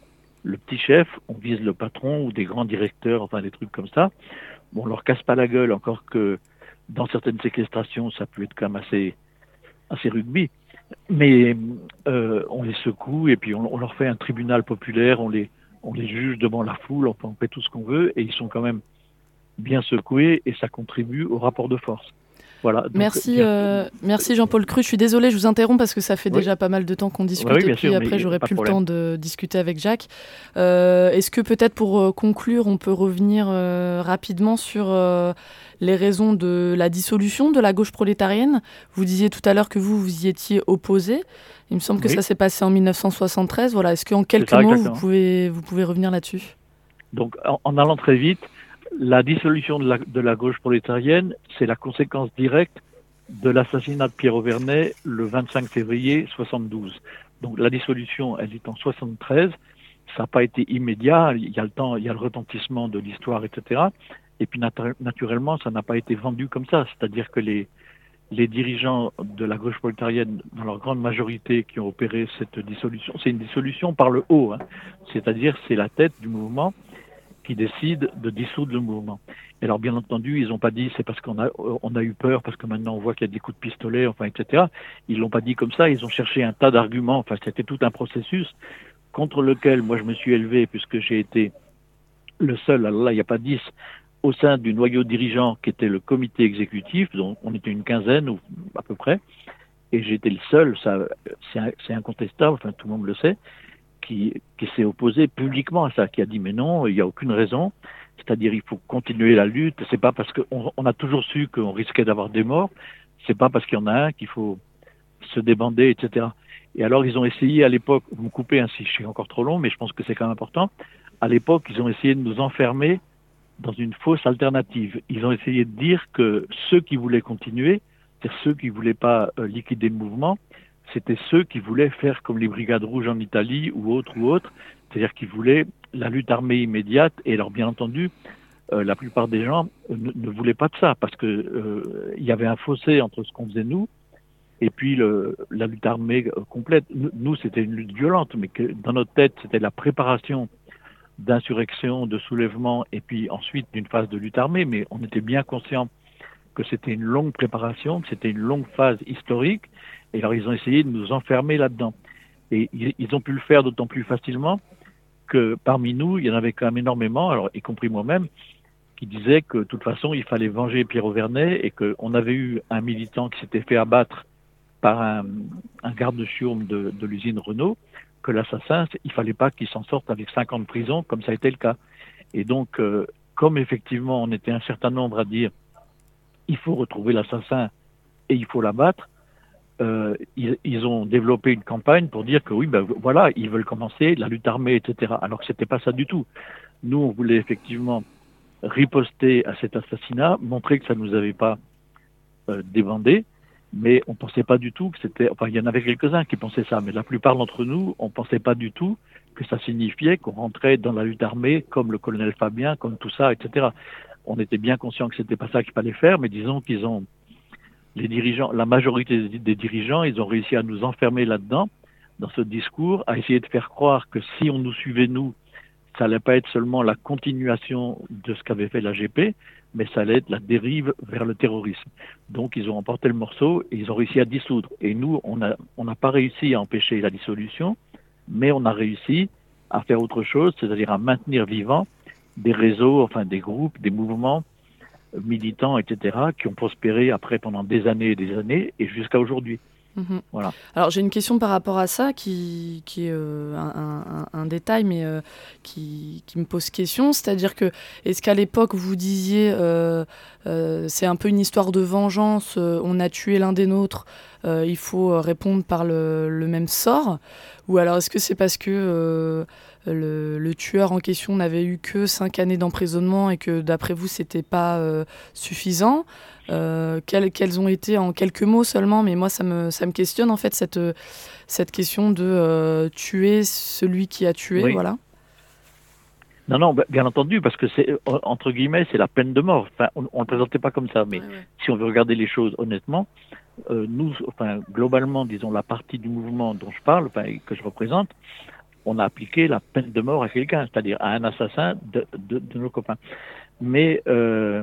le petit chef, on vise le patron ou des grands directeurs, enfin des trucs comme ça. Bon, on leur casse pas la gueule, encore que dans certaines séquestrations, ça peut être quand même assez, assez rugby. Mais euh, on les secoue et puis on, on leur fait un tribunal populaire, on les, on les juge devant la foule, enfin on fait tout ce qu'on veut et ils sont quand même bien secoués et ça contribue au rapport de force. Voilà, donc, merci, euh, merci Jean-Paul Cru. Je suis désolée, je vous interromps parce que ça fait oui. déjà pas mal de temps qu'on discute oui, et puis sûr, après j'aurai plus de le temps de discuter avec Jacques. Euh, est-ce que peut-être pour euh, conclure, on peut revenir euh, rapidement sur euh, les raisons de la dissolution de la gauche prolétarienne? Vous disiez tout à l'heure que vous, vous y étiez opposé. Il me semble que oui. ça s'est passé en mille neuf cent soixante-treize. Voilà. Est-ce qu'en quelques ça, mots, vous pouvez, vous pouvez revenir là-dessus? Donc, en, en allant très vite, la dissolution de la, de la gauche prolétarienne, c'est la conséquence directe de l'assassinat de Pierre Auvernais le vingt-cinq février soixante-douze. Donc la dissolution, elle est en soixante-treize. Ça n'a pas été immédiat. Il y a le temps, il y a le retentissement de l'histoire, et cetera. Et puis natu- naturellement, ça n'a pas été vendu comme ça. C'est-à-dire que les les dirigeants de la gauche prolétarienne, dans leur grande majorité, qui ont opéré cette dissolution, c'est une dissolution par le haut. Hein. C'est-à-dire, c'est la tête du mouvement qui décide de dissoudre le mouvement. Et alors, bien entendu, ils n'ont pas dit c'est parce qu'on a, on a eu peur, parce que maintenant on voit qu'il y a des coups de pistolet, enfin, et cetera. Ils l'ont pas dit comme ça, ils ont cherché un tas d'arguments, enfin, c'était tout un processus contre lequel moi je me suis élevé, puisque j'ai été le seul, alors là, il n'y a pas dix, au sein du noyau dirigeant qui était le comité exécutif, donc on était une quinzaine, ou à peu près, et j'étais le seul, ça, c'est, c'est incontestable, enfin, tout le monde le sait, qui, qui s'est opposé publiquement à ça, qui a dit mais non, il n'y a aucune raison, c'est-à-dire il faut continuer la lutte, c'est pas parce qu'on on a toujours su qu'on risquait d'avoir des morts, c'est pas parce qu'il y en a un qu'il faut se débander, et cetera. Et alors ils ont essayé à l'époque, vous me coupez hein, si je suis encore trop long, mais je pense que c'est quand même important, à l'époque ils ont essayé de nous enfermer dans une fausse alternative. Ils ont essayé de dire que ceux qui voulaient continuer, c'est-à-dire ceux qui ne voulaient pas euh, liquider le mouvement, c'était ceux qui voulaient faire comme les Brigades Rouges en Italie ou autres ou autres, c'est-à-dire qui voulaient la lutte armée immédiate. Et alors, bien entendu, euh, la plupart des gens euh, ne, ne voulaient pas de ça parce que euh, il y avait un fossé entre ce qu'on faisait nous et puis le, la lutte armée euh, complète. Nous, nous, c'était une lutte violente, mais que dans notre tête, c'était la préparation d'insurrection, de soulèvement et puis ensuite d'une phase de lutte armée. Mais on était bien conscient que c'était une longue préparation, que c'était une longue phase historique. Et alors, ils ont essayé de nous enfermer là-dedans. Et ils ont pu le faire d'autant plus facilement que parmi nous, il y en avait quand même énormément, alors y compris moi-même, qui disaient que de toute façon, il fallait venger Pierre Auvernais et qu'on avait eu un militant qui s'était fait abattre par un, un garde de Chiourme de, de l'usine Renault, que l'assassin, il fallait pas qu'il s'en sorte avec cinq ans de prison, comme ça a été le cas. Et donc, euh, comme effectivement, on était un certain nombre à dire il faut retrouver l'assassin et il faut l'abattre, Euh, ils, ils ont développé une campagne pour dire que oui, ben voilà, ils veulent commencer la lutte armée, et cetera. Alors que c'était pas ça du tout. Nous, on voulait effectivement riposter à cet assassinat, montrer que ça nous avait pas euh, débandé, mais on pensait pas du tout que c'était. Enfin, il y en avait quelques-uns qui pensaient ça, mais la plupart d'entre nous, on pensait pas du tout que ça signifiait qu'on rentrait dans la lutte armée comme le colonel Fabien, comme tout ça, et cetera. On était bien conscient que c'était pas ça qu'il fallait faire, mais disons qu'ils ont les dirigeants, la majorité des dirigeants, ils ont réussi à nous enfermer là-dedans, dans ce discours, à essayer de faire croire que si on nous suivait, nous, ça allait pas être seulement la continuation de ce qu'avait fait la G P, mais ça allait être la dérive vers le terrorisme. Donc, ils ont emporté le morceau et ils ont réussi à dissoudre. Et nous, on a, on n'a pas réussi à empêcher la dissolution, mais on a réussi à faire autre chose, c'est-à-dire à maintenir vivants des réseaux, enfin des groupes, des mouvements militants, et cetera, qui ont prospéré après pendant des années et des années et jusqu'à aujourd'hui. Mmh. Voilà. Alors j'ai une question par rapport à ça qui, qui est euh, un, un, un détail mais euh, qui, qui me pose question, c'est-à-dire que est-ce qu'à l'époque vous disiez euh, euh, c'est un peu une histoire de vengeance, euh, on a tué l'un des nôtres, euh, il faut répondre par le, le même sort, ou alors est-ce que c'est parce que euh, le, le tueur en question n'avait eu que cinq années d'emprisonnement et que d'après vous c'était pas euh, suffisant? Euh, quelles, quelles ont été en quelques mots seulement, mais moi ça me, ça me questionne en fait cette, cette question de euh, tuer celui qui a tué, oui. Voilà. Non, non, bien entendu, parce que c'est, entre guillemets, c'est la peine de mort. Enfin, on ne le présentait pas comme ça, mais ouais, ouais. Si on veut regarder les choses honnêtement, euh, nous, enfin, globalement, disons, la partie du mouvement dont je parle, enfin, que je représente, on a appliqué la peine de mort à quelqu'un, c'est-à-dire à un assassin de, de, de nos copains. Mais euh,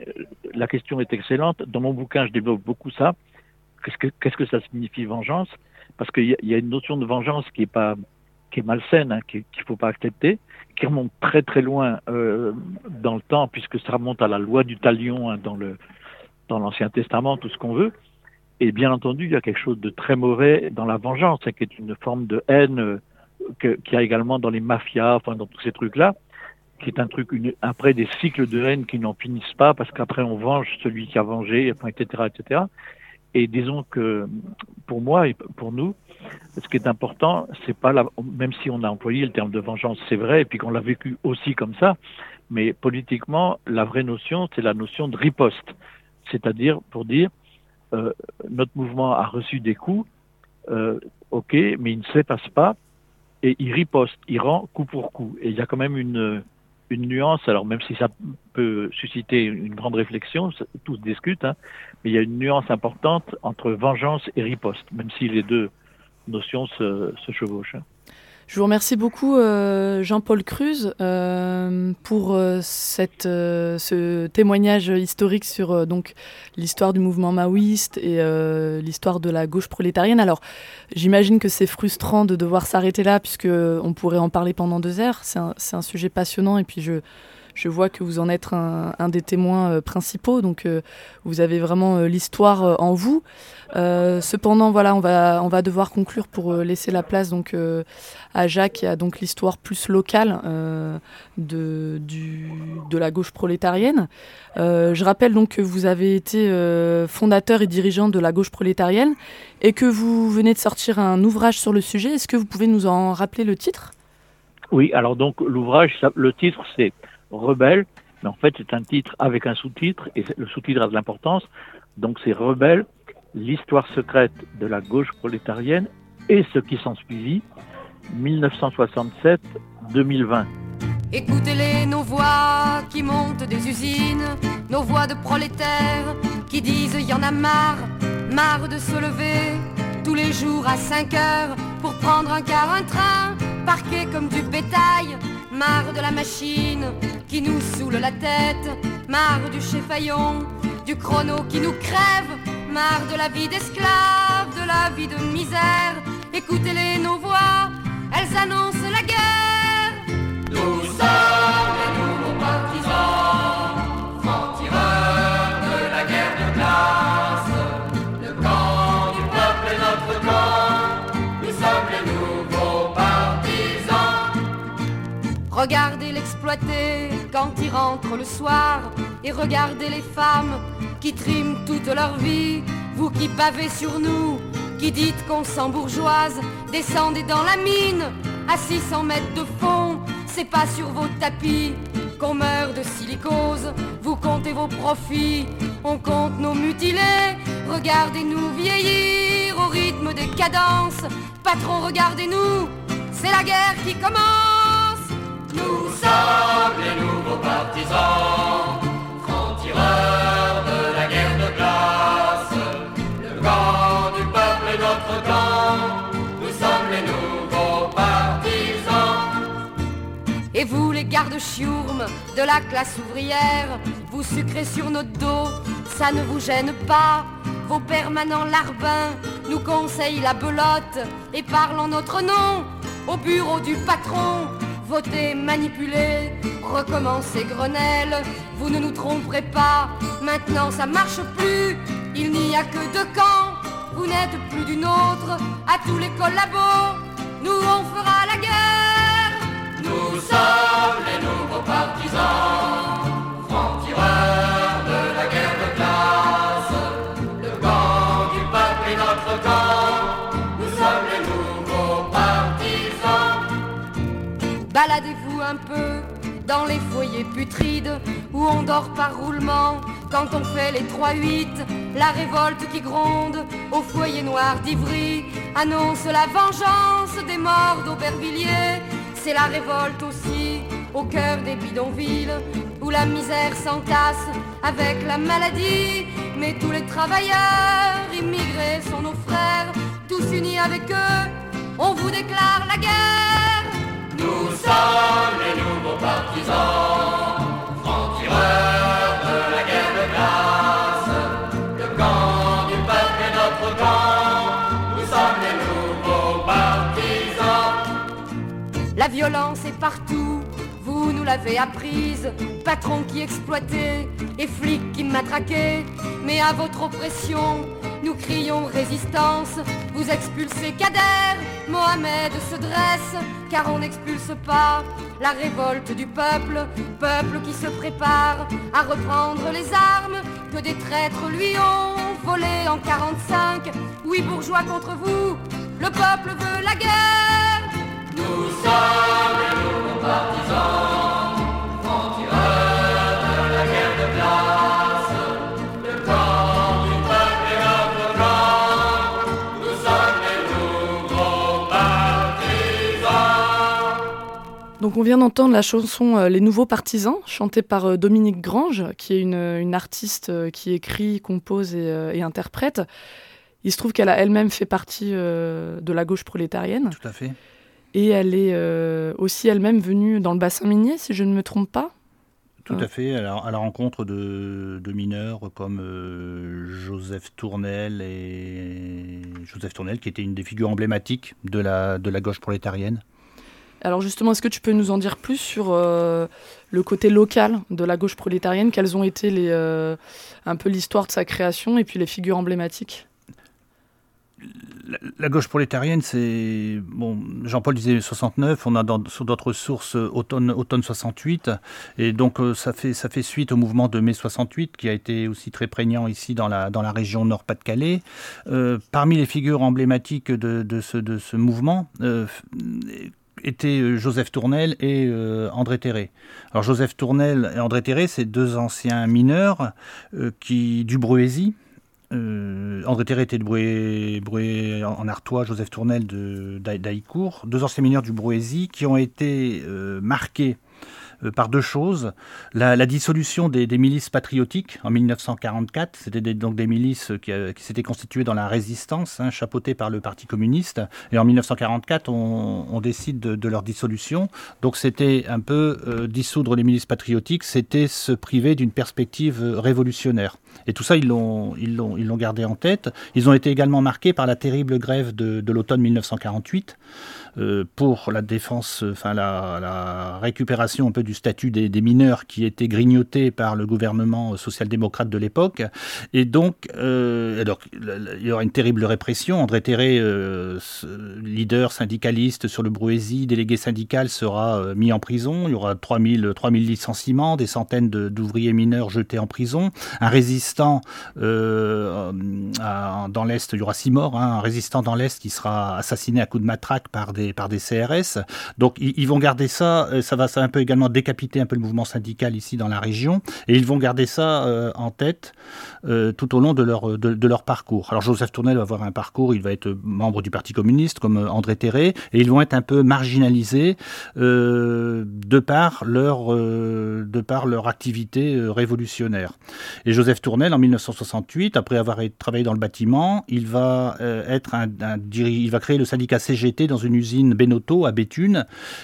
la question est excellente. Dans mon bouquin, je développe beaucoup ça. Qu'est-ce que, qu'est-ce que ça signifie vengeance? Parce qu'il y, y a une notion de vengeance qui est pas, qui est malsaine, hein, qui, qu'il faut pas accepter, qui remonte très très loin euh, dans le temps, puisque ça remonte à la loi du talion, hein, dans le dans l'Ancien Testament, tout ce qu'on veut. Et bien entendu, il y a quelque chose de très mauvais dans la vengeance, hein, qui est une forme de haine euh, que, qu'il y a également dans les mafias, enfin dans tous ces trucs-là, qui est un truc, une, après des cycles de haine qui n'en finissent pas, parce qu'après on venge celui qui a vengé, enfin, et cetera, et cetera. Et disons que pour moi et pour nous, ce qui est important, c'est pas la, même si on a employé le terme de vengeance, c'est vrai, et puis qu'on l'a vécu aussi comme ça, mais politiquement, la vraie notion, c'est la notion de riposte. C'est-à-dire, pour dire, euh, notre mouvement a reçu des coups, euh, ok, mais il ne s'efface pas, et il riposte, il rend coup pour coup. Et il y a quand même une, une nuance, alors même si ça peut susciter une grande réflexion, tout se discute, hein, mais il y a une nuance importante entre vengeance et riposte, même si les deux notions se, se chevauchent. Je vous remercie beaucoup, euh, Jean-Paul Cruz, euh, pour euh, cette, euh, ce témoignage historique sur euh, donc, l'histoire du mouvement maoïste et euh, l'histoire de la gauche prolétarienne. Alors, j'imagine que c'est frustrant de devoir s'arrêter là, puisqu'on pourrait en parler pendant deux heures. C'est un, c'est un sujet passionnant, et puis je... Je vois que vous en êtes un, un des témoins euh, principaux, donc euh, vous avez vraiment euh, l'histoire euh, en vous. Euh, cependant, voilà, on va, on va devoir conclure pour euh, laisser la place donc, euh, à Jacques, qui a donc l'histoire plus locale euh, de, du, de la gauche prolétarienne. Euh, je rappelle donc que vous avez été euh, fondateur et dirigeant de la gauche prolétarienne et que vous venez de sortir un ouvrage sur le sujet. Est-ce que vous pouvez nous en rappeler le titre ? Oui, alors donc l'ouvrage, ça, le titre c'est Rebelle, mais en fait c'est un titre avec un sous-titre, et le sous-titre a de l'importance, donc c'est Rebelle, l'histoire secrète de la gauche prolétarienne et ce qui s'en suivit, dix-neuf cent soixante-sept à deux mille vingt. Écoutez-les, nos voix qui montent des usines, nos voix de prolétaires qui disent y en a marre, marre de se lever tous les jours à cinq heures pour prendre un car, un train, parqué comme du bétail. Marre de la machine qui nous saoule la tête, marre du chef-faillon, du chrono qui nous crève, marre de la vie d'esclave, de la vie de misère. Écoutez-les, nos voix, elles annoncent la guerre. Nous sommes les nouveaux partisans, francs-tireurs de la guerre de classe. Le camp du peuple est notre camp, nous sommes les nouveaux partisans. Regardez l'exploité quand il rentre le soir, et regardez les femmes qui triment toute leur vie. Vous qui bavez sur nous, qui dites qu'on s'embourgeoise, descendez dans la mine à six cents mètres de fond. C'est pas sur vos tapis qu'on meurt de silicose. Vous comptez vos profits, on compte nos mutilés. Regardez-nous vieillir au rythme des cadences. Patron, regardez-nous, c'est la guerre qui commence. Nous sommes les nouveaux partisans, francs-tireurs de la guerre de glace. Le camp du peuple est notre camp, nous sommes les nouveaux partisans. Et vous les gardes-chiourmes de la classe ouvrière, vous sucrez sur notre dos, ça ne vous gêne pas. Vos permanents larbins nous conseillent la belote et parlent en notre nom au bureau du patron. Votez, manipulez, recommencez Grenelle. Vous ne nous tromperez pas, maintenant ça marche plus. Il n'y a que deux camps, vous n'êtes plus d'une autre. À tous les collabos, nous on fera la guerre. Nous sommes les nouveaux partisans, francs-tireurs de la guerre de classe. Le camp du peuple est notre camp, nous sommes les nouveaux partisans. Baladez-vous un peu dans les foyers putrides où on dort par roulement quand on fait les trois huit. La révolte qui gronde au foyer noir d'Ivry annonce la vengeance des morts d'Aubervilliers. C'est la révolte aussi au cœur des bidonvilles où la misère s'entasse avec la maladie. Mais tous les travailleurs immigrés sont nos frères, tous unis avec eux, on vous déclare la guerre. Nous sommes les nouveaux partisans, francs-tireurs de la guerre de glace. Le camp du peuple est notre camp, nous sommes les nouveaux partisans. La violence est partout, vous nous l'avez apprise. Patrons qui exploitaient et flics qui matraquaient. Mais à votre oppression, nous crions résistance. Vous expulsez Kader, Mohamed se dresse. Car on n'expulse pas la révolte du peuple. Peuple qui se prépare à reprendre les armes que des traîtres lui ont volées en quarante-cinq. Oui, bourgeois contre vous, le peuple veut la guerre. Nous sommes les nouveaux partisans, francs-tireurs de la guerre de glace. Le camp du peuple est notre camp, nous sommes les nouveaux partisans. Donc on vient d'entendre la chanson euh, Les Nouveaux Partisans, chantée par euh, Dominique Grange, qui est une, une artiste euh, qui écrit, compose et, euh, et interprète. Il se trouve qu'elle a elle-même fait partie euh, de la gauche prolétarienne. Tout à fait. Et elle est euh, aussi elle-même venue dans le bassin minier, si je ne me trompe pas. Tout à fait, à la, à la rencontre de, de mineurs comme euh, Joseph Tournel, et Joseph Tournel, qui était une des figures emblématiques de la, de la gauche prolétarienne. Alors justement, est-ce que tu peux nous en dire plus sur euh, le côté local de la gauche prolétarienne? Quelles ont été les, euh, un peu l'histoire de sa création et puis les figures emblématiques? La, la gauche prolétarienne, c'est... Bon, Jean-Paul disait soixante-neuf, on a dans, sur d'autres sources automne, automne soixante-huit, et donc euh, ça, fait, ça fait suite au mouvement de mai soixante-huit, qui a été aussi très prégnant ici dans la, dans la région Nord-Pas-de-Calais. Euh, parmi les figures emblématiques de, de, ce, de ce mouvement, euh, étaient Joseph Tournel et euh, André Terré. Alors Joseph Tournel et André Terré, c'est deux anciens mineurs euh, qui, du Bruésy. Euh, André Terré était de Brué, Brué en Artois, Joseph Tournel de, d'Haïcourt, deux anciens mineurs du Bruésy qui ont été euh, marqués euh, par deux choses. La, la dissolution des, des milices patriotiques en mille neuf cent quarante-quatre, c'était des, donc des milices qui, euh, qui s'étaient constituées dans la résistance, hein, chapeautées par le Parti communiste. Et en mille neuf cent quarante-quatre, on, on décide de, de leur dissolution. Donc c'était un peu euh, dissoudre les milices patriotiques, c'était se priver d'une perspective révolutionnaire. Et tout ça, ils l'ont, ils l'ont, ils l'ont gardé en tête. Ils ont été également marqués par la terrible grève de, de l'automne mille neuf cent quarante-huit euh, pour la défense, enfin la, la récupération un peu du statut des, des mineurs qui était grignoté par le gouvernement social-démocrate de l'époque. Et donc, euh, alors, il y aura une terrible répression. André Terré, euh, leader syndicaliste sur le Bruésy, délégué syndical, sera euh, mis en prison. Il y aura trois mille licenciements, des centaines de, d'ouvriers mineurs jetés en prison. Un résistant euh, à, dans l'Est, il y aura six morts, hein, un résistant dans l'Est qui sera assassiné à coups de matraque par des, par des C R S. Donc ils, ils vont garder ça, ça va, ça va un peu également décapiter un peu le mouvement syndical ici dans la région, et ils vont garder ça euh, en tête euh, tout au long de leur, de, de leur parcours. Alors Joseph Tournel va avoir un parcours, il va être membre du Parti communiste comme André Terré, et ils vont être un peu marginalisés euh, de par leur, euh, de par leur activité euh, révolutionnaire. Et Joseph Tournel, en mille neuf cent soixante-huit, après avoir travaillé dans le bâtiment, il va euh, être un, un, il va créer le syndicat C G T dans une usine Benotto à Béthune.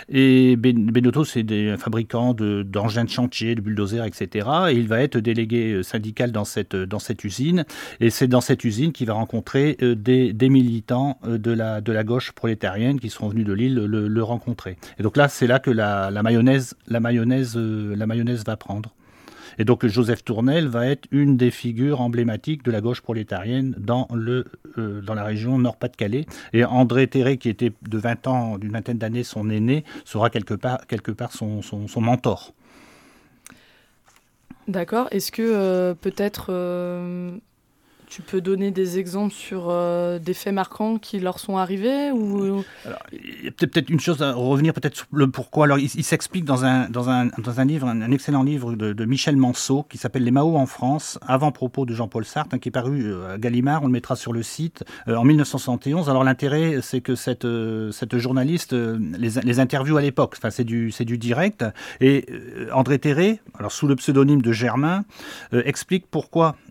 Et Benotto, c'est des fabricants de, d'engins de chantier, de bulldozers, et cetera. Et il va être délégué syndical dans cette, dans cette usine. Et c'est dans cette usine qu'il va rencontrer euh, des, des militants euh, de, la, de la gauche prolétarienne qui seront venus de Lille le, le rencontrer. Et donc là, c'est là que la, la mayonnaise, la mayonnaise, euh, la mayonnaise va prendre. Et donc Joseph Tournel va être une des figures emblématiques de la gauche prolétarienne dans, le, euh, dans la région Nord-Pas-de-Calais. Et André Terré, qui était de vingt ans, d'une vingtaine d'années son aîné, sera quelque part, quelque part son, son, son mentor. D'accord. Est-ce que euh, peut-être euh, tu peux donner des exemples sur euh, des faits marquants qui leur sont arrivés ou... Alors, il y a peut-être une chose à revenir peut-être sur le pourquoi. Alors, il, il s'explique dans un, dans un, dans un livre, un, un excellent livre de, de Michel Manceau qui s'appelle Les Mao en France, avant-propos de Jean-Paul Sartre, hein, qui est paru à Gallimard, on le mettra sur le site, euh, en mille neuf cent soixante et onze. Alors l'intérêt, c'est que cette, euh, cette journaliste euh, les, les interviewe à l'époque, enfin, c'est, du, c'est du direct, et euh, André Terré, alors sous le pseudonyme de Germain, euh, explique pourquoi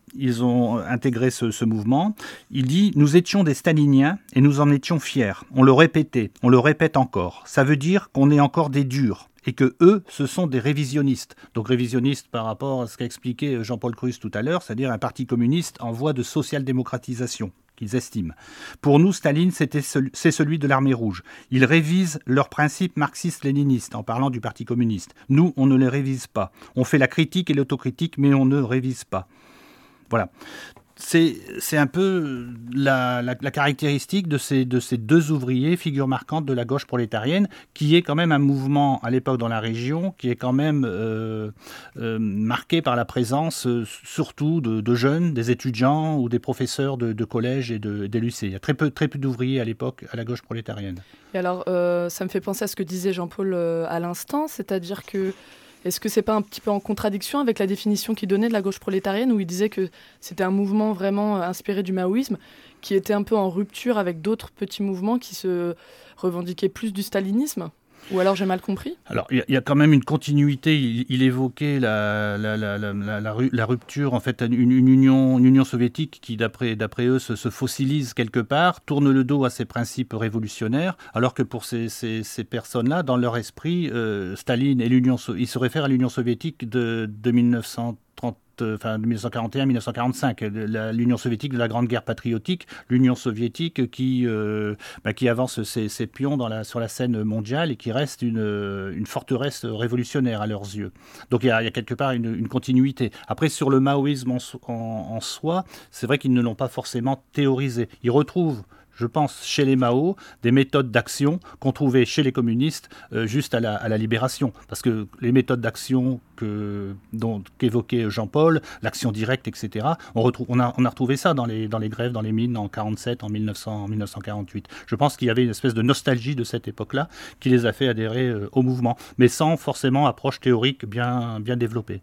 ils ont intégré ce, ce mouvement. Il dit « Nous étions des staliniens et nous en étions fiers. On le répétait, on le répète encore. Ça veut dire qu'on est encore des durs. Et que eux, ce sont des révisionnistes. » Donc révisionnistes par rapport à ce qu'a expliqué Jean-Paul Cruz tout à l'heure, c'est-à-dire un parti communiste en voie de social-démocratisation, qu'ils estiment. Pour nous, Staline, c'était celui, c'est celui de l'armée rouge. Ils révisent leurs principes marxistes-léninistes en parlant du parti communiste. Nous, on ne les révise pas. On fait la critique et l'autocritique, mais on ne révise pas. Voilà. C'est, c'est un peu la, la, la caractéristique de ces, de ces deux ouvriers, figures marquantes de la gauche prolétarienne, qui est quand même un mouvement à l'époque dans la région, qui est quand même euh, euh, marqué par la présence euh, surtout de, de jeunes, des étudiants ou des professeurs de, de collège et de, des lycées. Il y a très peu, très peu d'ouvriers à l'époque à la gauche prolétarienne. Et alors, euh, ça me fait penser à ce que disait Jean-Paul euh, à l'instant, c'est-à-dire que est-ce que c'est pas un petit peu en contradiction avec la définition qu'il donnait de la gauche prolétarienne, où il disait que c'était un mouvement vraiment inspiré du maoïsme, qui était un peu en rupture avec d'autres petits mouvements qui se revendiquaient plus du stalinisme ? Ou alors j'ai mal compris ? Alors il y, y a quand même une continuité. Il, il évoquait la, la, la, la, la, la, la rupture, en fait, une, une, union, une union soviétique qui, d'après, d'après eux, se, se fossilise quelque part, tourne le dos à ses principes révolutionnaires, alors que pour ces, ces, ces personnes-là, dans leur esprit, euh, Staline et l'Union, ils se réfèrent à l'Union soviétique de, de mille neuf cent trente. Enfin, dix-neuf cent quarante et un à dix-neuf cent quarante-cinq, la, l'Union soviétique de la Grande Guerre patriotique, l'Union soviétique qui, euh, bah, qui avance ses, ses pions dans la, sur la scène mondiale et qui reste une, une forteresse révolutionnaire à leurs yeux. Donc il y a, il y a quelque part une, une continuité. Après, sur le maoïsme en, en, en soi, c'est vrai qu'ils ne l'ont pas forcément théorisé. Ils retrouvent, je pense, chez les Mao, des méthodes d'action qu'on trouvait chez les communistes euh, juste à la, à la libération. Parce que les méthodes d'action que, dont, qu'évoquait Jean-Paul, l'action directe, et cetera, on, retrouve, on, a, on a retrouvé ça dans les, dans les grèves, dans les mines en quarante-sept, en mille neuf cents, en mille neuf cent quarante-huit. Je pense qu'il y avait une espèce de nostalgie de cette époque-là qui les a fait adhérer euh, au mouvement, mais sans forcément approche théorique bien, bien développée.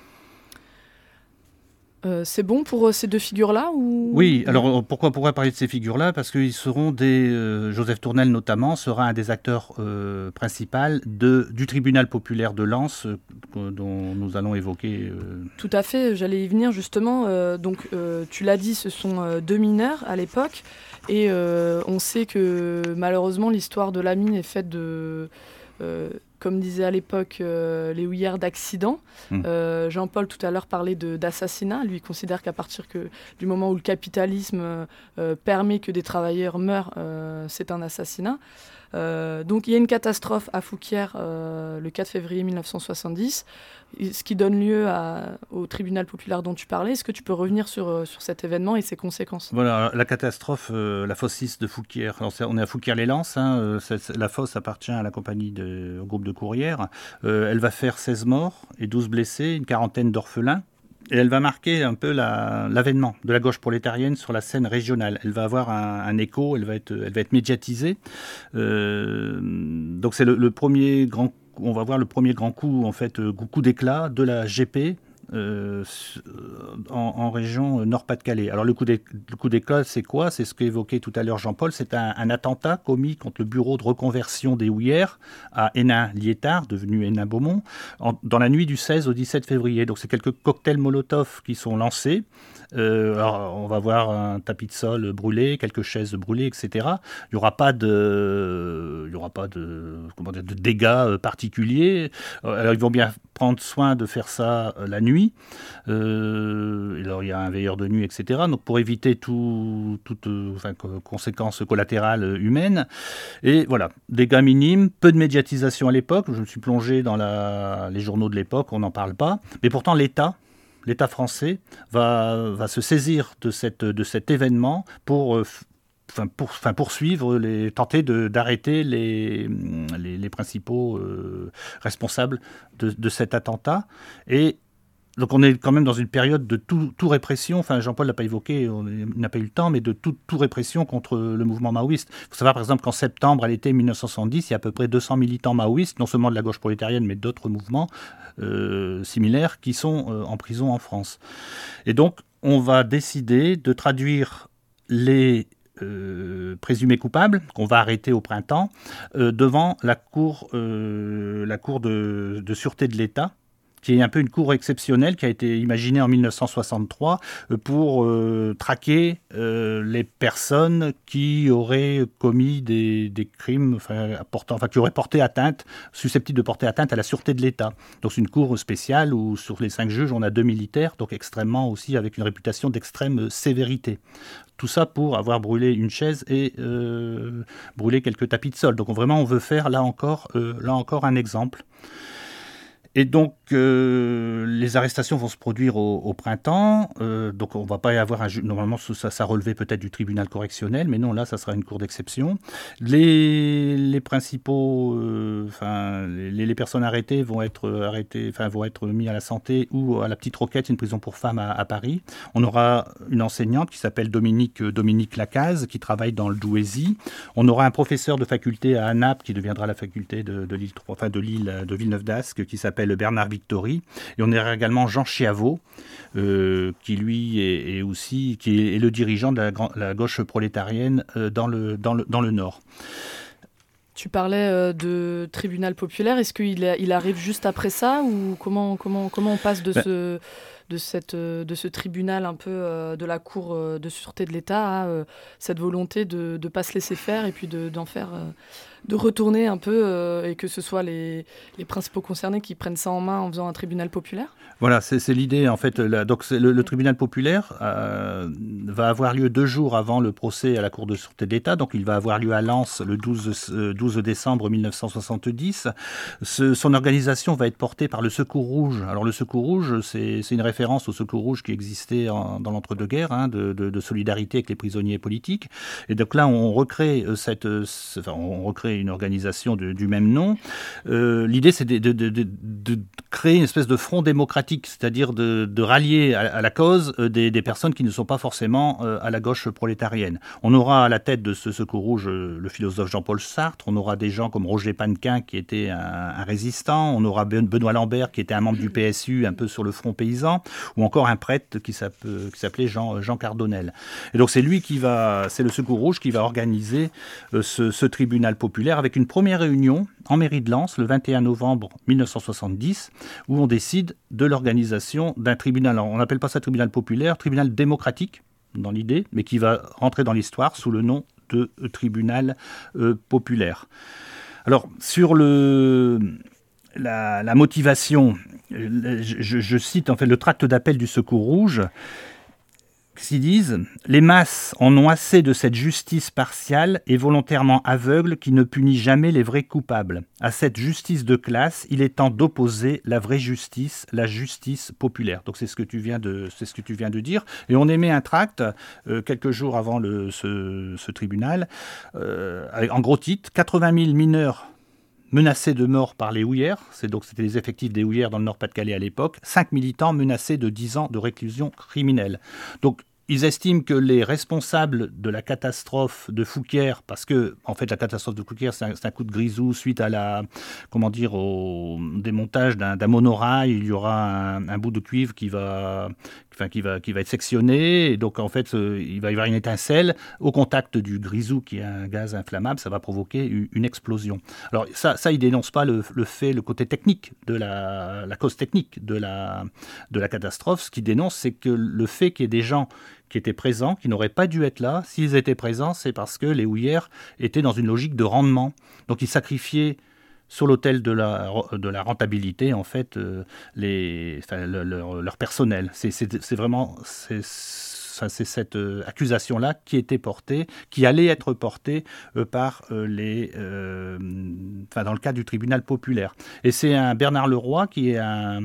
Euh, c'est bon pour euh, ces deux figures-là ou... Oui, alors pourquoi, pourquoi parler de ces figures-là ? Parce qu'ils seront des... Euh, Joseph Tournel notamment sera un des acteurs euh, principaux de, du tribunal populaire de Lens euh, dont nous allons évoquer... Euh... Tout à fait, j'allais y venir justement. Euh, donc euh, tu l'as dit, ce sont euh, deux mineurs à l'époque et euh, on sait que malheureusement l'histoire de la mine est faite de... Euh, comme disait à l'époque euh, les houillères d'accidents. Mmh. Euh, Jean-Paul tout à l'heure parlait de, d'assassinat. Lui il considère qu'à partir que, du moment où le capitalisme euh, permet que des travailleurs meurent, euh, c'est un assassinat. Euh, donc il y a une catastrophe à Fouquier euh, le quatre février mille neuf cent soixante-dix, ce qui donne lieu à, au tribunal populaire dont tu parlais. Est-ce que tu peux revenir sur, sur cet événement et ses conséquences ? Voilà, la catastrophe, euh, la fosse six de Fouquier. Alors, on est à Fouquier-les-Lances, hein, euh, c'est, la fosse appartient à la compagnie de, au groupe de Courrières. Euh, elle va faire seize morts et douze blessés, une quarantaine d'orphelins. Et elle va marquer un peu la, l'avènement de la gauche prolétarienne sur la scène régionale. Elle va avoir un, un écho, elle va être, elle va être médiatisée. Euh, donc c'est le, le premier grand, on va voir le premier grand coup, en fait, coup d'éclat de la G P. Euh, en, en région Nord-Pas-de-Calais. Alors le coup, d'é, le coup d'éclat, c'est quoi ? C'est ce qu'évoquait tout à l'heure Jean-Paul. C'est un, un attentat commis contre le bureau de reconversion des houillères à Hénin-Liétard, devenu Hénin-Beaumont, en, dans la nuit du seize au dix-sept février. Donc c'est quelques cocktails Molotov qui sont lancés. Euh, alors on va voir un tapis de sol brûlé, quelques chaises brûlées, et cetera. Il n'y aura pas de, il y aura pas de, comment dire, de dégâts particuliers. Alors ils vont bien prendre soin de faire ça la nuit. Euh, alors il y a un veilleur de nuit, et cetera. Donc pour éviter tout, toute euh, enfin, conséquences collatérales humaines. Et voilà, dégâts minimes, peu de médiatisation à l'époque. Je me suis plongé dans la, les journaux de l'époque, on n'en parle pas. Mais pourtant l'État, l'État français va, va se saisir de, cette, de cet événement pour... Euh, Enfin, pour, enfin, poursuivre, les, tenter de, d'arrêter les, les, les principaux euh, responsables de, de cet attentat. Et donc on est quand même dans une période de tout, tout répression, enfin Jean-Paul l'a pas évoqué, on n'a pas eu le temps, mais de tout, tout répression contre le mouvement maoïste. Il faut savoir par exemple qu'en septembre, à l'été mille neuf cent soixante-dix, il y a à peu près deux cents militants maoïstes, non seulement de la gauche prolétarienne, mais d'autres mouvements euh, similaires qui sont euh, en prison en France. Et donc on va décider de traduire les Euh, présumés coupables, qu'on va arrêter au printemps, euh, devant la cour, euh, la cour de, de sûreté de l'État, qui est un peu une cour exceptionnelle qui a été imaginée en mille neuf cent soixante-trois pour euh, traquer euh, les personnes qui auraient commis des, des crimes, enfin, portant, enfin, qui auraient porté atteinte, susceptibles de porter atteinte à la sûreté de l'État. Donc c'est une cour spéciale où sur les cinq juges, on a deux militaires, donc extrêmement aussi avec une réputation d'extrême sévérité. Tout ça pour avoir brûlé une chaise et euh, brûlé quelques tapis de sol. Donc on, vraiment, on veut faire là encore, euh, là encore un exemple. Et donc, euh, les arrestations vont se produire au, au printemps. Euh, donc, on ne va pas y avoir un juge. Normalement, ça, ça relevait peut-être du tribunal correctionnel, mais non, là, ça sera une cour d'exception. Les, les principaux, euh, enfin, les, les personnes arrêtées vont être arrêtées, enfin, vont être mis à la Santé ou à la Petite Roquette, une prison pour femmes à, à Paris. On aura une enseignante qui s'appelle Dominique Dominique Lacaze, qui travaille dans le Douaisis. On aura un professeur de faculté à Naples, qui deviendra la faculté de, de l'île, enfin, de l'île de Villeneuve-d'Ascq, qui s'appelle Bernard Victory, et on aura également Jean Chiavot, euh, qui lui est, est aussi qui est le dirigeant de la, la gauche prolétarienne euh, dans, le, dans, le, dans le Nord. Tu parlais euh, de tribunal populaire, est-ce qu'il a, il arrive juste après ça, ou comment, comment, comment on passe de, ben, ce, de, cette, de ce tribunal un peu euh, de la Cour de sûreté de l'État à euh, cette volonté de ne pas se laisser faire et puis de, d'en faire... Euh, de retourner un peu euh, et que ce soit les, les principaux concernés qui prennent ça en main en faisant un tribunal populaire ? Voilà, c'est, c'est l'idée en fait. Là, donc c'est le, le tribunal populaire euh, va avoir lieu deux jours avant le procès à la Cour de sûreté de l'État. Donc il va avoir lieu à Lens le douze décembre mille neuf cent soixante-dix. Ce, son organisation va être portée par le Secours Rouge. Alors le Secours Rouge, c'est, c'est une référence au Secours Rouge qui existait en, dans l'entre-deux-guerres, hein, de, de, de solidarité avec les prisonniers politiques. Et donc là, on recrée cette, enfin, on recrée une organisation de, du même nom. Euh, l'idée, c'est de, de, de, de, de créer une espèce de front démocratique, c'est-à-dire de, de rallier à, à la cause euh, des, des personnes qui ne sont pas forcément euh, à la gauche prolétarienne. On aura à la tête de ce Secours Rouge euh, le philosophe Jean-Paul Sartre, on aura des gens comme Roger Pannequin qui était un, un résistant, on aura Benoît Lambert qui était un membre du P S U un peu sur le front paysan, ou encore un prêtre qui, qui s'appelait Jean, Jean Cardonnel. Et donc c'est lui qui va, c'est le Secours Rouge qui va organiser euh, ce, ce tribunal populaire avec une première réunion en mairie de Lens le vingt et un novembre mille neuf cent soixante-dix où on décide de l'organisation d'un tribunal. Alors, on n'appelle pas ça tribunal populaire, tribunal démocratique dans l'idée, mais qui va rentrer dans l'histoire sous le nom de euh, tribunal euh, populaire. Alors sur le... La, la motivation, je, je cite en fait le tract d'appel du Secours Rouge, qui disent « Les masses en ont assez de cette justice partiale et volontairement aveugle qui ne punit jamais les vrais coupables. À cette justice de classe, il est temps d'opposer la vraie justice, la justice populaire. » Donc c'est ce que tu viens de, c'est ce que tu viens de dire. Et on émet un tract euh, quelques jours avant le, ce, ce tribunal, euh, avec, en gros titre, quatre-vingt mille mineurs menacés de mort par les houillères, c'est donc, c'était les effectifs des houillères dans le Nord-Pas-de-Calais à l'époque, cinq militants menacés de dix ans de réclusion criminelle. Donc, ils estiment que les responsables de la catastrophe de Fouquier, parce que en fait la catastrophe de Fouquier c'est un, c'est un coup de grisou suite à la, comment dire, au démontage d'un, d'un monorail, il y aura un, un bout de cuivre qui va, enfin qui va, qui va être sectionné, et donc en fait euh, il va y avoir une étincelle au contact du grisou qui est un gaz inflammable, ça va provoquer une, une explosion. Alors ça, ça ils dénoncent pas le, le fait, le côté technique de la, la cause technique de la, de la catastrophe. Ce qu'ils dénoncent, c'est que le fait qu'il y ait des gens qui étaient présents, qui n'auraient pas dû être là. S'ils étaient présents, c'est parce que les houillères étaient dans une logique de rendement. Donc ils sacrifiaient sur l'autel de la, de la rentabilité, en fait, euh, les, enfin, le, leur, leur personnel. C'est, c'est, c'est vraiment c'est, c'est cette euh, accusation-là qui était portée, qui allait être portée euh, par euh, les... Euh, enfin, dans le cadre du tribunal populaire. Et c'est un Bernard Leroy qui est un...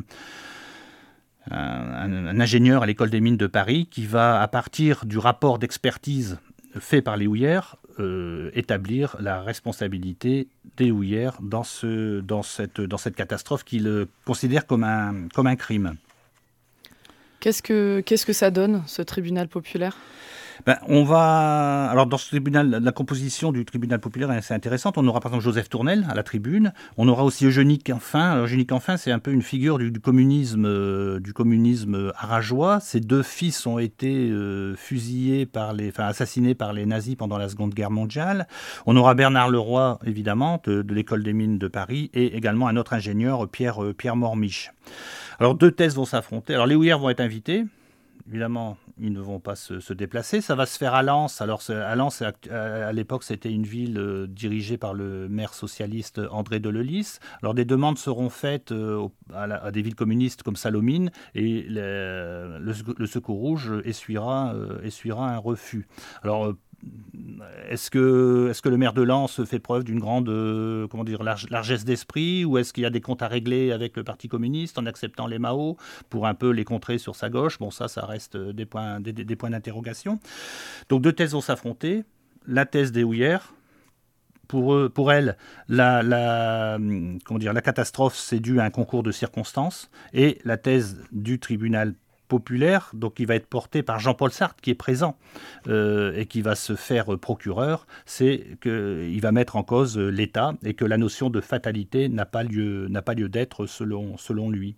Un, un ingénieur à l'école des mines de Paris qui va, à partir du rapport d'expertise fait par les houillères, euh, établir la responsabilité des houillères dans, ce, dans, cette, dans cette catastrophe qu'il considère comme un, comme un crime. Qu'est-ce que, qu'est-ce que ça donne, ce tribunal populaire ? Ben, on va. Alors, dans ce tribunal, la composition du tribunal populaire est assez intéressante. On aura par exemple Joseph Tournelle à la tribune. On aura aussi Eugénie Canfin. Alors, Eugénie Canfin, c'est un peu une figure du, du communisme, euh, du communisme aragois. Ses deux fils ont été euh, fusillés par les, enfin assassinés par les nazis pendant la Seconde Guerre mondiale. On aura Bernard Leroy, évidemment, de, de l'école des mines de Paris, et également un autre ingénieur, Pierre euh, Pierre Mormiche. Alors, deux thèses vont s'affronter. Alors, les houillères vont être invités. Évidemment, ils ne vont pas se, se déplacer. Ça va se faire à Lens. Alors, à Lens, à, à l'époque, c'était une ville euh, dirigée par le maire socialiste André Delelis. Alors, des demandes seront faites euh, à, la, à des villes communistes comme Salomine, et le, le, le Secours Rouge essuiera, euh, essuiera un refus. Alors, euh, Est-ce que, est-ce que le maire de Lens fait preuve d'une grande euh, comment dire, large, largesse d'esprit, ou est-ce qu'il y a des comptes à régler avec le Parti communiste en acceptant les Mao pour un peu les contrer sur sa gauche? Bon, ça, ça reste des points, des, des points d'interrogation. Donc deux thèses vont s'affronter. La thèse des houillères. Pour, eux, pour elle, la, la, comment dire, la catastrophe, c'est dû à un concours de circonstances. Et la thèse du tribunal populaire, donc il va être porté par Jean-Paul Sartre, qui est présent euh, et qui va se faire procureur, c'est qu'il va mettre en cause l'État et que la notion de fatalité n'a pas lieu, n'a pas lieu d'être selon, selon lui.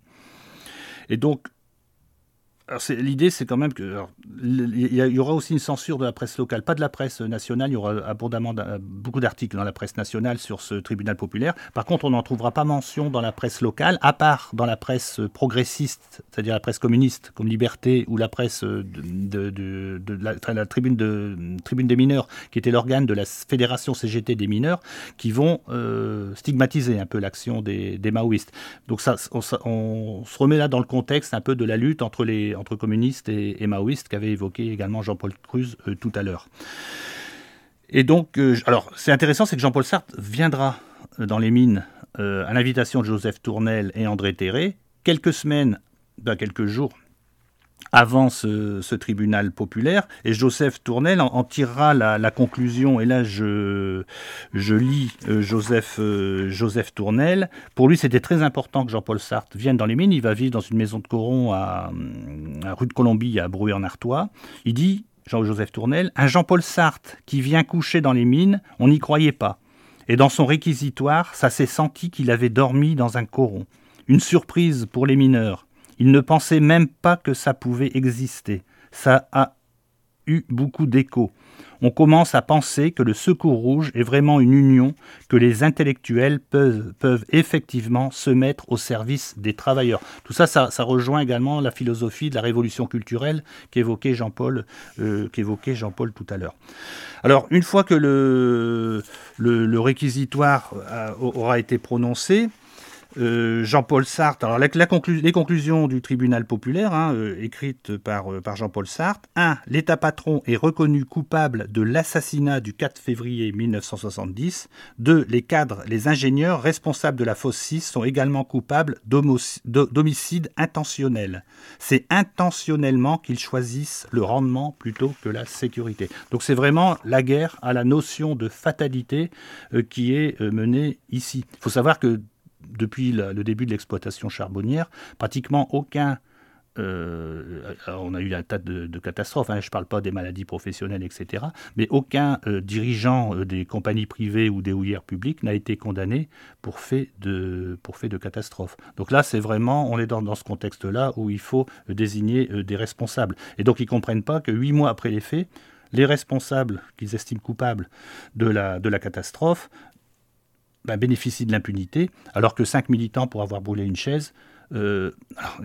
Et donc, alors c'est, l'idée, c'est quand même que alors, il y aura aussi une censure de la presse locale, pas de la presse nationale. Il y aura abondamment beaucoup d'articles dans la presse nationale sur ce tribunal populaire. Par contre, on n'en trouvera pas mention dans la presse locale, à part dans la presse progressiste, c'est-à-dire la presse communiste, comme Liberté, ou la presse de, de, de, de, la, enfin, la tribune, de, tribune des mineurs, qui était l'organe de la fédération C G T des mineurs, qui vont euh, stigmatiser un peu l'action des, des maoïstes. Donc ça, on, on se remet là dans le contexte un peu de la lutte entre les entre communistes et, et maoïstes qu'avait évoqué également Jean-Paul Cruz euh, tout à l'heure. Et donc, euh, alors, c'est intéressant, c'est que Jean-Paul Sartre viendra euh, dans les mines euh, à l'invitation de Joseph Tournelle et André Terré, quelques semaines, ben, quelques jours avant ce, ce tribunal populaire, et Joseph Tournelle en, en tirera la, la conclusion, et là je, je lis euh, Joseph, euh, Joseph Tournelle. Pour lui, c'était très important que Jean-Paul Sartre vienne dans les mines. Il va vivre dans une maison de Coron à, à rue de Colombie, à Brouay-en-Artois. Il dit, Jean-Joseph Tournelle, « Un Jean-Paul Sartre qui vient coucher dans les mines, on n'y croyait pas. Et dans son réquisitoire, ça s'est senti qu'il avait dormi dans un coron. Une surprise pour les mineurs. Il ne pensait même pas que ça pouvait exister. Ça a eu beaucoup d'écho. On commence à penser que le Secours Rouge est vraiment une union, que les intellectuels peuvent, peuvent effectivement se mettre au service des travailleurs. » Tout ça, ça, ça rejoint également la philosophie de la révolution culturelle qu'évoquait Jean-Paul, euh, qu'évoquait Jean-Paul tout à l'heure. Alors, une fois que le, le, le réquisitoire a, aura été prononcé, Euh, Jean-Paul Sartre, alors la, la conclu- les conclusions du tribunal populaire, hein, euh, écrites par, euh, par Jean-Paul Sartre. un. L'État patron est reconnu coupable de l'assassinat du quatre février mille neuf cent soixante-dix. deux. Les cadres, les ingénieurs responsables de la fosse six sont également coupables d'homicide intentionnel. C'est intentionnellement qu'ils choisissent le rendement plutôt que la sécurité. Donc c'est vraiment la guerre à la notion de fatalité euh, qui est euh, menée ici. Il faut savoir que depuis la, le début de l'exploitation charbonnière, pratiquement aucun... Euh, on a eu un tas de, de catastrophes, hein, je ne parle pas des maladies professionnelles, et cetera, mais aucun euh, dirigeant euh, des compagnies privées ou des houillères publiques n'a été condamné pour fait de, pour fait de catastrophe. Donc là, c'est vraiment, on est dans, dans ce contexte-là où il faut euh, désigner euh, des responsables. Et donc, ils ne comprennent pas que huit mois après les faits, les responsables qu'ils estiment coupables de la, de la catastrophe ben, bénéficient de l'impunité, alors que cinq militants pour avoir brûlé une chaise... Euh, alors,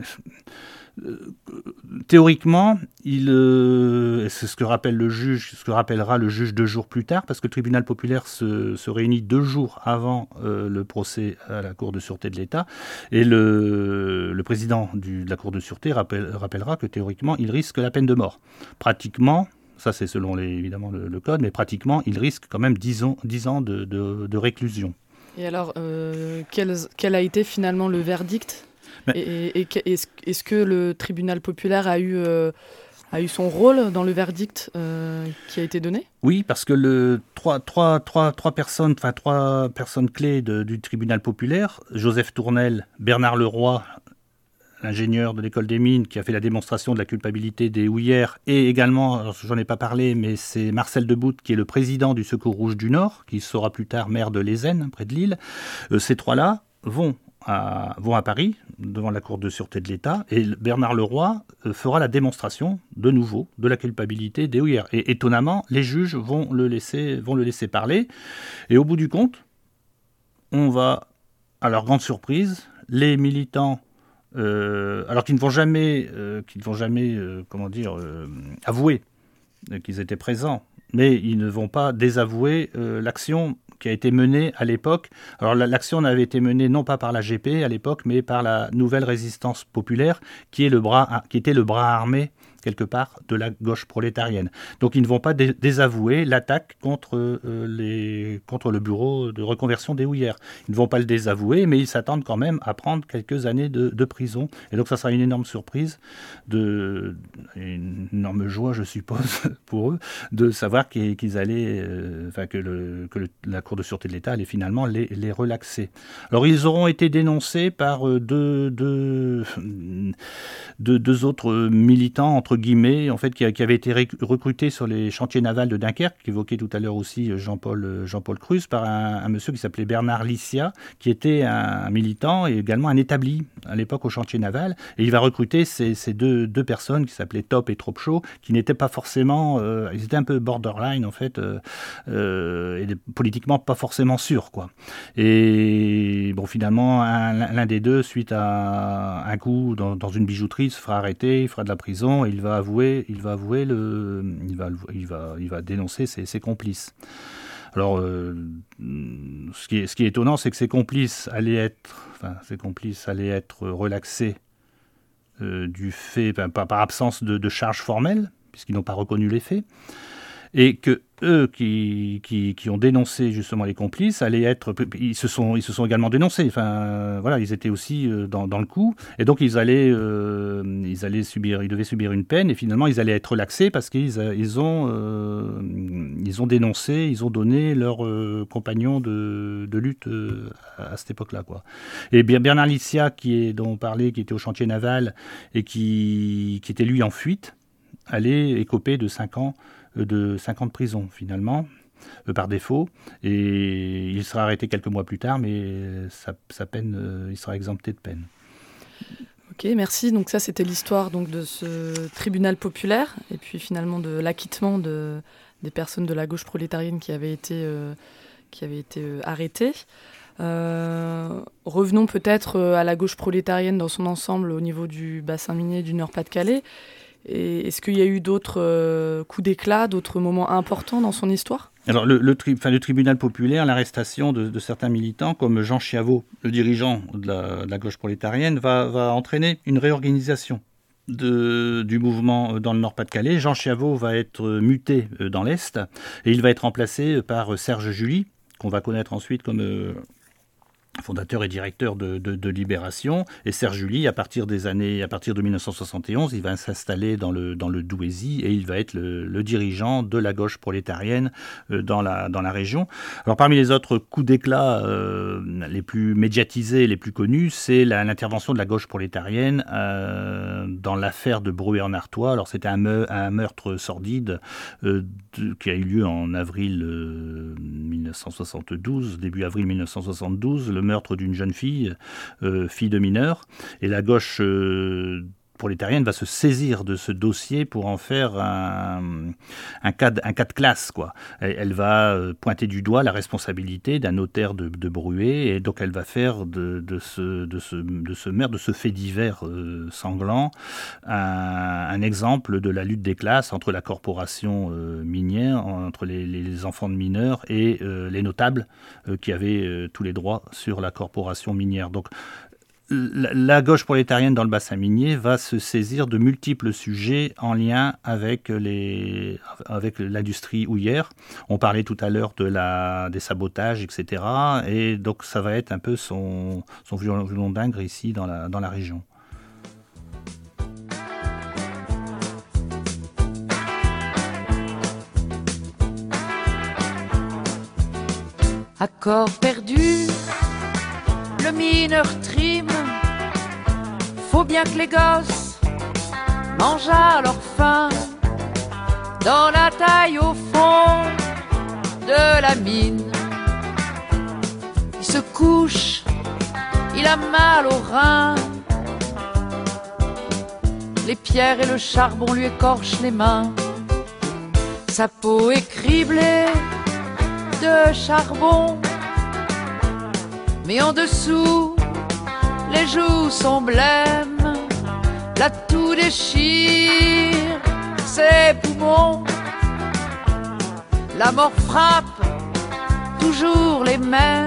euh, théoriquement, il, euh, c'est ce que rappelle le juge, ce que rappellera le juge deux jours plus tard, parce que le tribunal populaire se, se réunit deux jours avant euh, le procès à la Cour de sûreté de l'État, et le, le président du, de la Cour de sûreté rappelle, rappellera que théoriquement, il risque la peine de mort. Pratiquement, ça c'est selon les, évidemment le, le code, mais pratiquement, il risque quand même dix ans, dix ans de, de, de réclusion. Et alors, euh, quel, quel a été finalement le verdict ? Mais... Et, et, et est-ce, est-ce que le tribunal populaire a eu, euh, a eu son rôle dans le verdict euh, qui a été donné ? Oui, parce que le, trois, trois, trois, trois, personnes, enfin, trois personnes clés de, du tribunal populaire, Joseph Tournelle, Bernard Leroy, l'ingénieur de l'école des mines qui a fait la démonstration de la culpabilité des houillères, et également, alors, j'en ai pas parlé, mais c'est Marcel Debout qui est le président du Secours Rouge du Nord, qui sera plus tard maire de Lézenne, près de Lille. Euh, ces trois-là vont à, vont à Paris, devant la Cour de sûreté de l'État, et Bernard Leroy euh, fera la démonstration, de nouveau, de la culpabilité des houillères. Et étonnamment, les juges vont le laisser, vont le laisser parler, et au bout du compte, on va, à leur grande surprise, les militants, euh, alors qu'ils ne vont jamais, euh, qu'ils ne vont jamais euh, comment dire, euh, avouer euh, qu'ils étaient présents, mais ils ne vont pas désavouer euh, l'action qui a été menée à l'époque. Alors l'action n'avait été menée non pas par la G P à l'époque, mais par la Nouvelle Résistance Populaire, qui, est le bras, qui était le bras armé quelque part de la gauche prolétarienne. Donc ils ne vont pas dé- désavouer l'attaque contre, euh, les, contre le bureau de reconversion des houillères. Ils ne vont pas le désavouer, mais ils s'attendent quand même à prendre quelques années de, de prison. Et donc ça sera une énorme surprise, de, une énorme joie, je suppose, pour eux, de savoir qu'ils, qu'ils allaient, euh, enfin, que, le, que le, la Cour de sûreté de l'État allait finalement les, les relaxer. Alors ils auront été dénoncés par deux, deux, deux, deux autres militants, entre guillemets, en fait, qui, qui avait été recruté sur les chantiers navals de Dunkerque, qu'évoquait tout à l'heure aussi Jean-Paul, Jean-Paul Cruz, par un, un monsieur qui s'appelait Bernard Licia, qui était un militant et également un établi à l'époque au chantier naval. Et il va recruter ces, ces deux, deux personnes qui s'appelaient Top et Tropcho, qui n'étaient pas forcément... Euh, ils étaient un peu borderline, en fait, euh, euh, et politiquement pas forcément sûrs, quoi. Et bon, finalement, un, l'un des deux, suite à un coup dans, dans une bijouterie, se fera arrêter, il fera de la prison, et il va avouer, il va avouer le, il va, il va, il va dénoncer ses, ses complices. Alors, euh, ce qui est, ce qui est étonnant, c'est que ses complices allaient être, enfin, ses complices allaient être relaxés euh, du fait, enfin, par, par absence de, de charges formelles, puisqu'ils n'ont pas reconnu les faits, et que eux qui, qui, qui ont dénoncé justement les complices allaient être, ils se sont, ils se sont également dénoncés. Enfin, voilà, ils étaient aussi dans, dans le coup, et donc ils allaient, euh, ils allaient subir, ils devaient subir une peine, et finalement ils allaient être relaxés parce qu'ils, ils ont, euh, ils ont dénoncé, ils ont donné leurs euh, compagnons de, de lutte euh, à cette époque-là, quoi. Et Bernard Licia, qui est dont on parlait, qui était au chantier naval et qui, qui était lui en fuite, allait écoper de cinq ans. de cinq ans de prison, finalement, euh, par défaut. Et il sera arrêté quelques mois plus tard, mais sa, sa peine, euh, il sera exempté de peine. Ok, merci. Donc ça, c'était l'histoire donc, de ce tribunal populaire, et puis finalement de l'acquittement de, des personnes de la gauche prolétarienne qui avaient été, euh, qui avaient été euh, arrêtées. Euh, revenons peut-être à la gauche prolétarienne dans son ensemble au niveau du bassin minier du Nord-Pas-de-Calais. Et est-ce qu'il y a eu d'autres euh, coups d'éclat, d'autres moments importants dans son histoire ? Alors, le, le, tri, enfin, le tribunal populaire, l'arrestation de, de certains militants, comme Jean Chiavot, le dirigeant de la, de la gauche prolétarienne, va, va entraîner une réorganisation de, du mouvement dans le Nord-Pas-de-Calais. Jean Chiavot va être muté dans l'Est, et il va être remplacé par Serge July, qu'on va connaître ensuite comme... Euh, fondateur et directeur de, de, de Libération, et Serge July, à partir des années, à partir de dix-neuf cent soixante et onze, il va s'installer dans le dans le Douaisis et il va être le, le dirigeant de la gauche prolétarienne euh, dans la dans la région. Alors parmi les autres coups d'éclat euh, les plus médiatisés, les plus connus, c'est la, l'intervention de la gauche prolétarienne euh, dans l'affaire de Brouet-en-Artois. Alors c'était un, me, un meurtre sordide euh, de, qui a eu lieu en avril euh, dix-neuf cent soixante-douze, début avril dix-neuf cent soixante-douze. Le meurtre d'une jeune fille, euh, fille de mineur, et la gauche euh, prolétarienne va se saisir de ce dossier pour en faire un, un, cas, de, un cas de classe, quoi. Elle, elle va pointer du doigt la responsabilité d'un notaire de, de Brouet, et donc elle va faire de, de, ce, de, ce, de ce meurtre, de ce fait divers euh, sanglant, un, un exemple de la lutte des classes entre la corporation euh, minière, entre les, les enfants de mineurs et euh, les notables euh, qui avaient euh, tous les droits sur la corporation minière. Donc, la gauche prolétarienne dans le bassin minier va se saisir de multiples sujets en lien avec, les, avec l'industrie houillère. On parlait tout à l'heure de la, des sabotages, et cetera. Et donc ça va être un peu son, son violon, violon d'ingre ici dans la, dans la région. Accord perdu, le mineur trime, faut faut bien que les gosses mangent à leur faim. Dans la taille au fond de la mine, il se couche, il a mal aux reins. Les pierres et le charbon lui écorchent les mains. Sa peau est criblée de charbon, mais en dessous, les joues sont blêmes. Là tout déchire ses poumons. La mort frappe toujours les mêmes.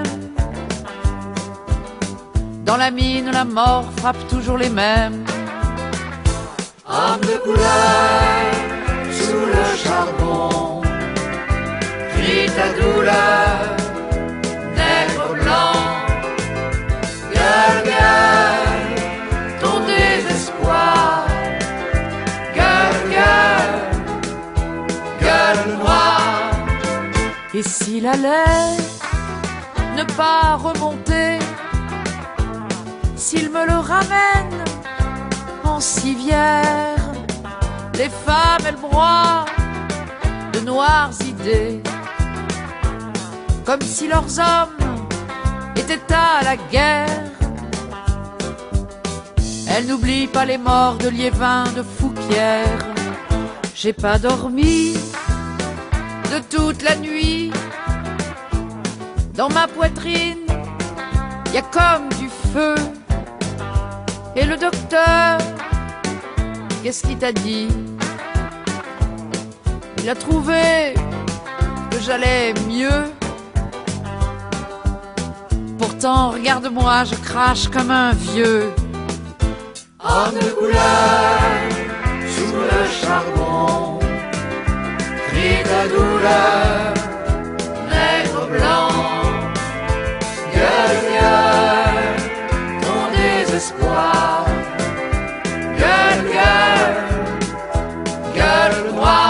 Dans la mine, la mort frappe toujours les mêmes. Âme de couleur sous le charbon, crie ta douleur, nègre blanc. Gueule, gueule, ton désespoir. Gueule, gueule, gueule noire. Et s'il allait ne pas remonter, s'il me le ramène en civière, les femmes elles broient de noires idées, comme si leurs hommes étaient à la guerre. Elles n'oublient pas les morts de Liévin, de Fouquier. J'ai pas dormi de toute la nuit. Dans ma poitrine, y a comme du feu. Et le docteur, qu'est-ce qu'il t'a dit? Il a trouvé que j'allais mieux. Pourtant, regarde-moi, je crache comme un vieux. Homme de couleur sous le charbon, crie ta douleur, nègre blanc. Gueule, gueule, ton désespoir. Gueule, gueule, gueule noire.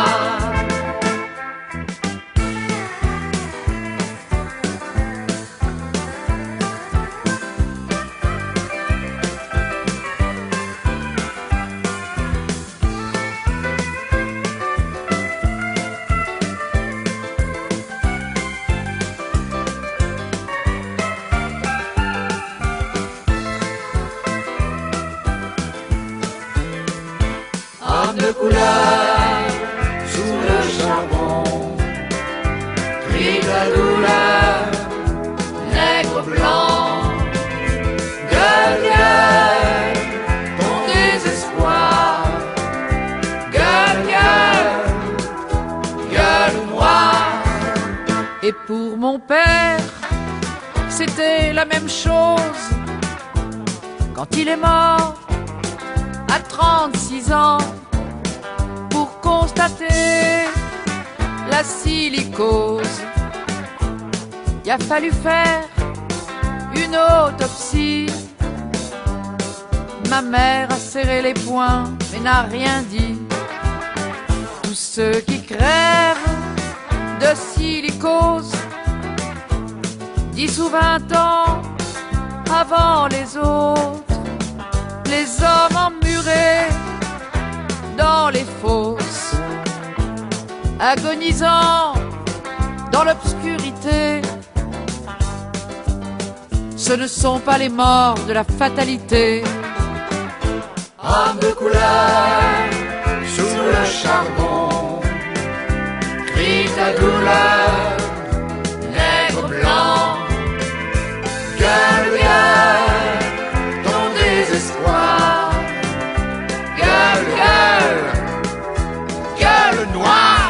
De couleur sous le charbon, crie ta douleur, nègre blanc. Gueule, gueule, ton désespoir. Gueule, gueule, gueule noire. Et pour mon père, c'était la même chose. Quand il est mort à trente-six ans, pour constater la silicose, il a fallu faire une autopsie. Ma mère a serré les poings mais n'a rien dit. Tous ceux qui crèvent de silicose, dix ou vingt ans avant les autres, les hommes emmurés dans les fosses, agonisant dans l'obscurité. Ce ne sont pas les morts de la fatalité. Homme de couleur sous le charbon, crie ta douleur, nègre blanc. Gueule, gueule, ton désespoir. Gueule, gueule, gueule noire.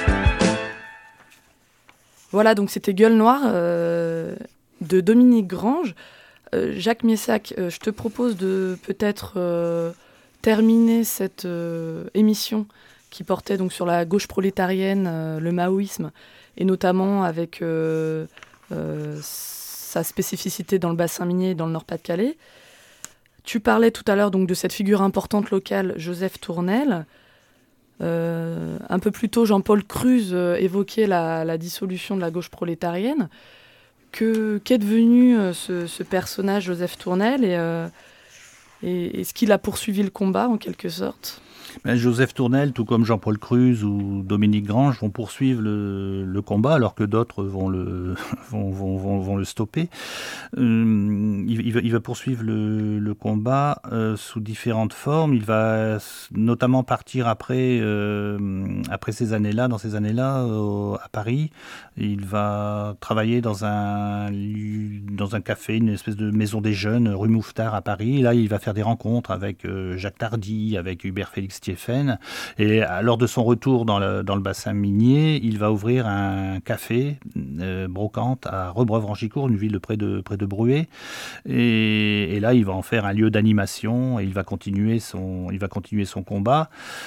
Voilà, donc c'était Gueule Noire euh, de Dominique Grange. Euh, Jacques Miessac, euh, je te propose de peut-être euh, terminer cette euh, émission qui portait donc sur la gauche prolétarienne, euh, le maoïsme, et notamment avec euh, euh, sa spécificité dans le bassin minier et dans le Nord-Pas-de-Calais. Tu parlais tout à l'heure donc de cette figure importante locale, Joseph Tournel. Euh, un peu plus tôt, Jean-Paul Cruz euh, évoquait la, la dissolution de la gauche prolétarienne. Que, qu'est devenu euh, ce, ce personnage, Joseph Tournel, et, euh, Et est-ce qu'il a poursuivi le combat en quelque sorte ? Ben, Joseph Tournel, tout comme Jean-Paul Cruz ou Dominique Grange, vont poursuivre le, le combat, alors que d'autres vont le, vont, vont, vont, vont le stopper. Euh, il, il, va, il va poursuivre le, le combat euh, sous différentes formes. Il va notamment partir après, euh, après ces années-là, dans ces années-là, euh, à Paris. Il va travailler dans un, dans un café, une espèce de maison des jeunes, rue Mouffetard à Paris. Et là, il va faire des rencontres avec euh, Jacques Tardy, avec Hubert Félix Thiéphène. Et lors de son retour dans le, dans le bassin minier, il va ouvrir un café euh, brocante à Rebreuve-Rangicourt, une ville de près de, près de Bruay. Et, et là, il va en faire un lieu d'animation et il va continuer son, il va continuer son combat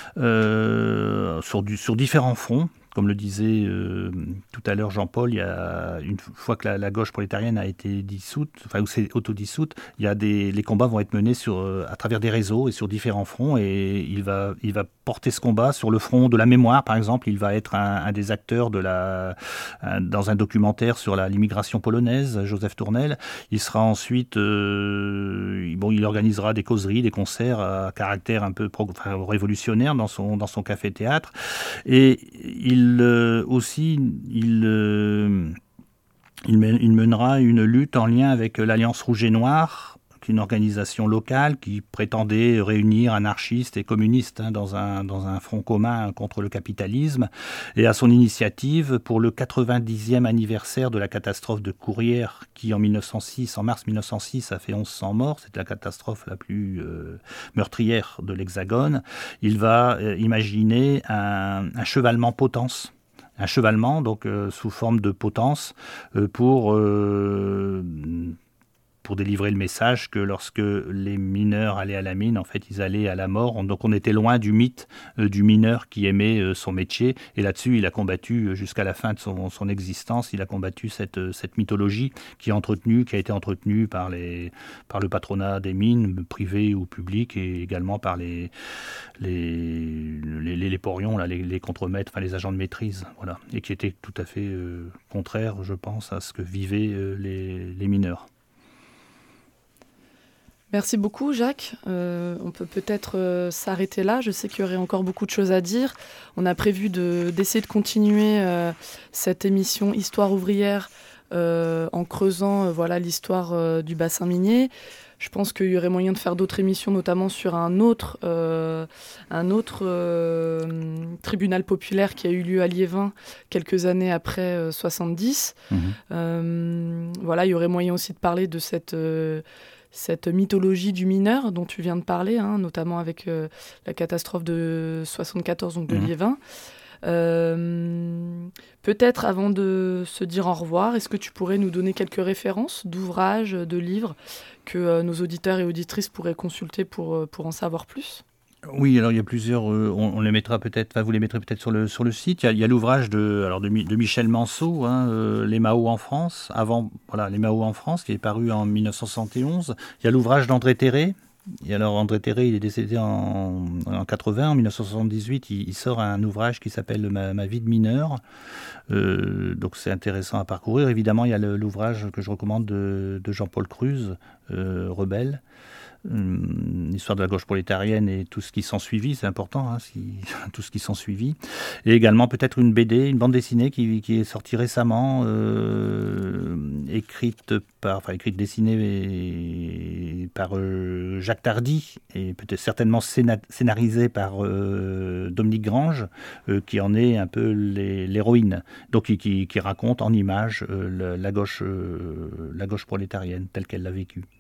euh, sur, du, sur différents fronts. Comme le disait euh, tout à l'heure Jean-Paul, il y a une fois que la, la gauche prolétarienne a été dissoute, enfin ou s'est autodissoute, il y a des, les combats vont être menés sur, euh, à travers des réseaux et sur différents fronts. Et il va, il va porter ce combat sur le front de la mémoire, par exemple. Il va être un, un des acteurs de la, un, dans un documentaire sur la, l'immigration polonaise, Joseph Tournel. Il sera ensuite, euh, bon, il organisera des causeries, des concerts à caractère un peu pro, enfin, révolutionnaire dans son, dans son café-théâtre. Et il Il, euh, aussi, il, euh, il, mène, il mènera une lutte en lien avec l'Alliance Rouge et Noire, une organisation locale qui prétendait réunir anarchistes et communistes hein, dans, un, dans un front commun contre le capitalisme. Et à son initiative, pour le quatre-vingt-dixième anniversaire de la catastrophe de Courrières, qui en mille neuf cent six, en mars mille neuf cent six, a fait mille cent morts, c'est la catastrophe la plus euh, meurtrière de l'Hexagone, il va euh, imaginer un, un chevalement potence. Un chevalement, donc euh, sous forme de potence, euh, pour... Euh, pour délivrer le message que lorsque les mineurs allaient à la mine, en fait, ils allaient à la mort. Donc, on était loin du mythe euh, du mineur qui aimait euh, son métier. Et là-dessus, il a combattu, euh, jusqu'à la fin de son, son existence, il a combattu cette, euh, cette mythologie qui, est entretenue, qui a été entretenue par, les, par le patronat des mines, privé ou public, et également par les, les, les, les, les porions, là, les, les contremaîtres, enfin, les agents de maîtrise, voilà, et qui était tout à fait euh, contraire, je pense, à ce que vivaient euh, les, les mineurs. Merci beaucoup Jacques. Euh, on peut peut-être euh, s'arrêter là. Je sais qu'il y aurait encore beaucoup de choses à dire. On a prévu de, d'essayer de continuer euh, cette émission Histoire ouvrière euh, en creusant euh, voilà, l'histoire euh, du bassin minier. Je pense qu'il y aurait moyen de faire d'autres émissions, notamment sur un autre, euh, un autre euh, tribunal populaire qui a eu lieu à Liévin quelques années après euh, soixante-dix. Mmh. Euh, voilà, il y aurait moyen aussi de parler de cette... Euh, cette mythologie du mineur dont tu viens de parler, hein, notamment avec euh, la catastrophe de soixante-quatorze, donc de mmh. Liévin. Euh, peut-être avant de se dire au revoir, est-ce que tu pourrais nous donner quelques références d'ouvrages, de livres que euh, nos auditeurs et auditrices pourraient consulter pour, pour en savoir plus ? Oui, alors il y a plusieurs, euh, on, on les mettra peut-être, enfin vous les mettrez peut-être sur le, sur le site. Il y a, il y a l'ouvrage de, alors de, de Michel Manceau, hein, euh, Les Mao en France, avant, voilà, Les Mao en France, qui est paru en mille neuf cent soixante et onze. Il y a l'ouvrage d'André Terré. Et alors André Terré, il est décédé en, en quatre-vingts, en mille neuf cent soixante-dix-huit, il, il sort un ouvrage qui s'appelle Ma, Ma vie de mineur. Euh, donc c'est intéressant à parcourir. Évidemment, il y a le, l'ouvrage que je recommande de, de Jean-Paul Cruz, euh, Rebelle. L'histoire de la gauche prolétarienne et tout ce qui s'en suivit, c'est important, hein, si, tout ce qui s'en suivit. Et également peut-être une B D, une bande dessinée qui, qui est sortie récemment, euh, écrite par, enfin écrite, dessinée par euh, Jacques Tardy et peut-être certainement scéna- scénarisée par euh, Dominique Grange, euh, qui en est un peu les, l'héroïne. Donc qui, qui, qui raconte en images euh, la, la gauche, euh, la gauche prolétarienne telle qu'elle l'a vécue.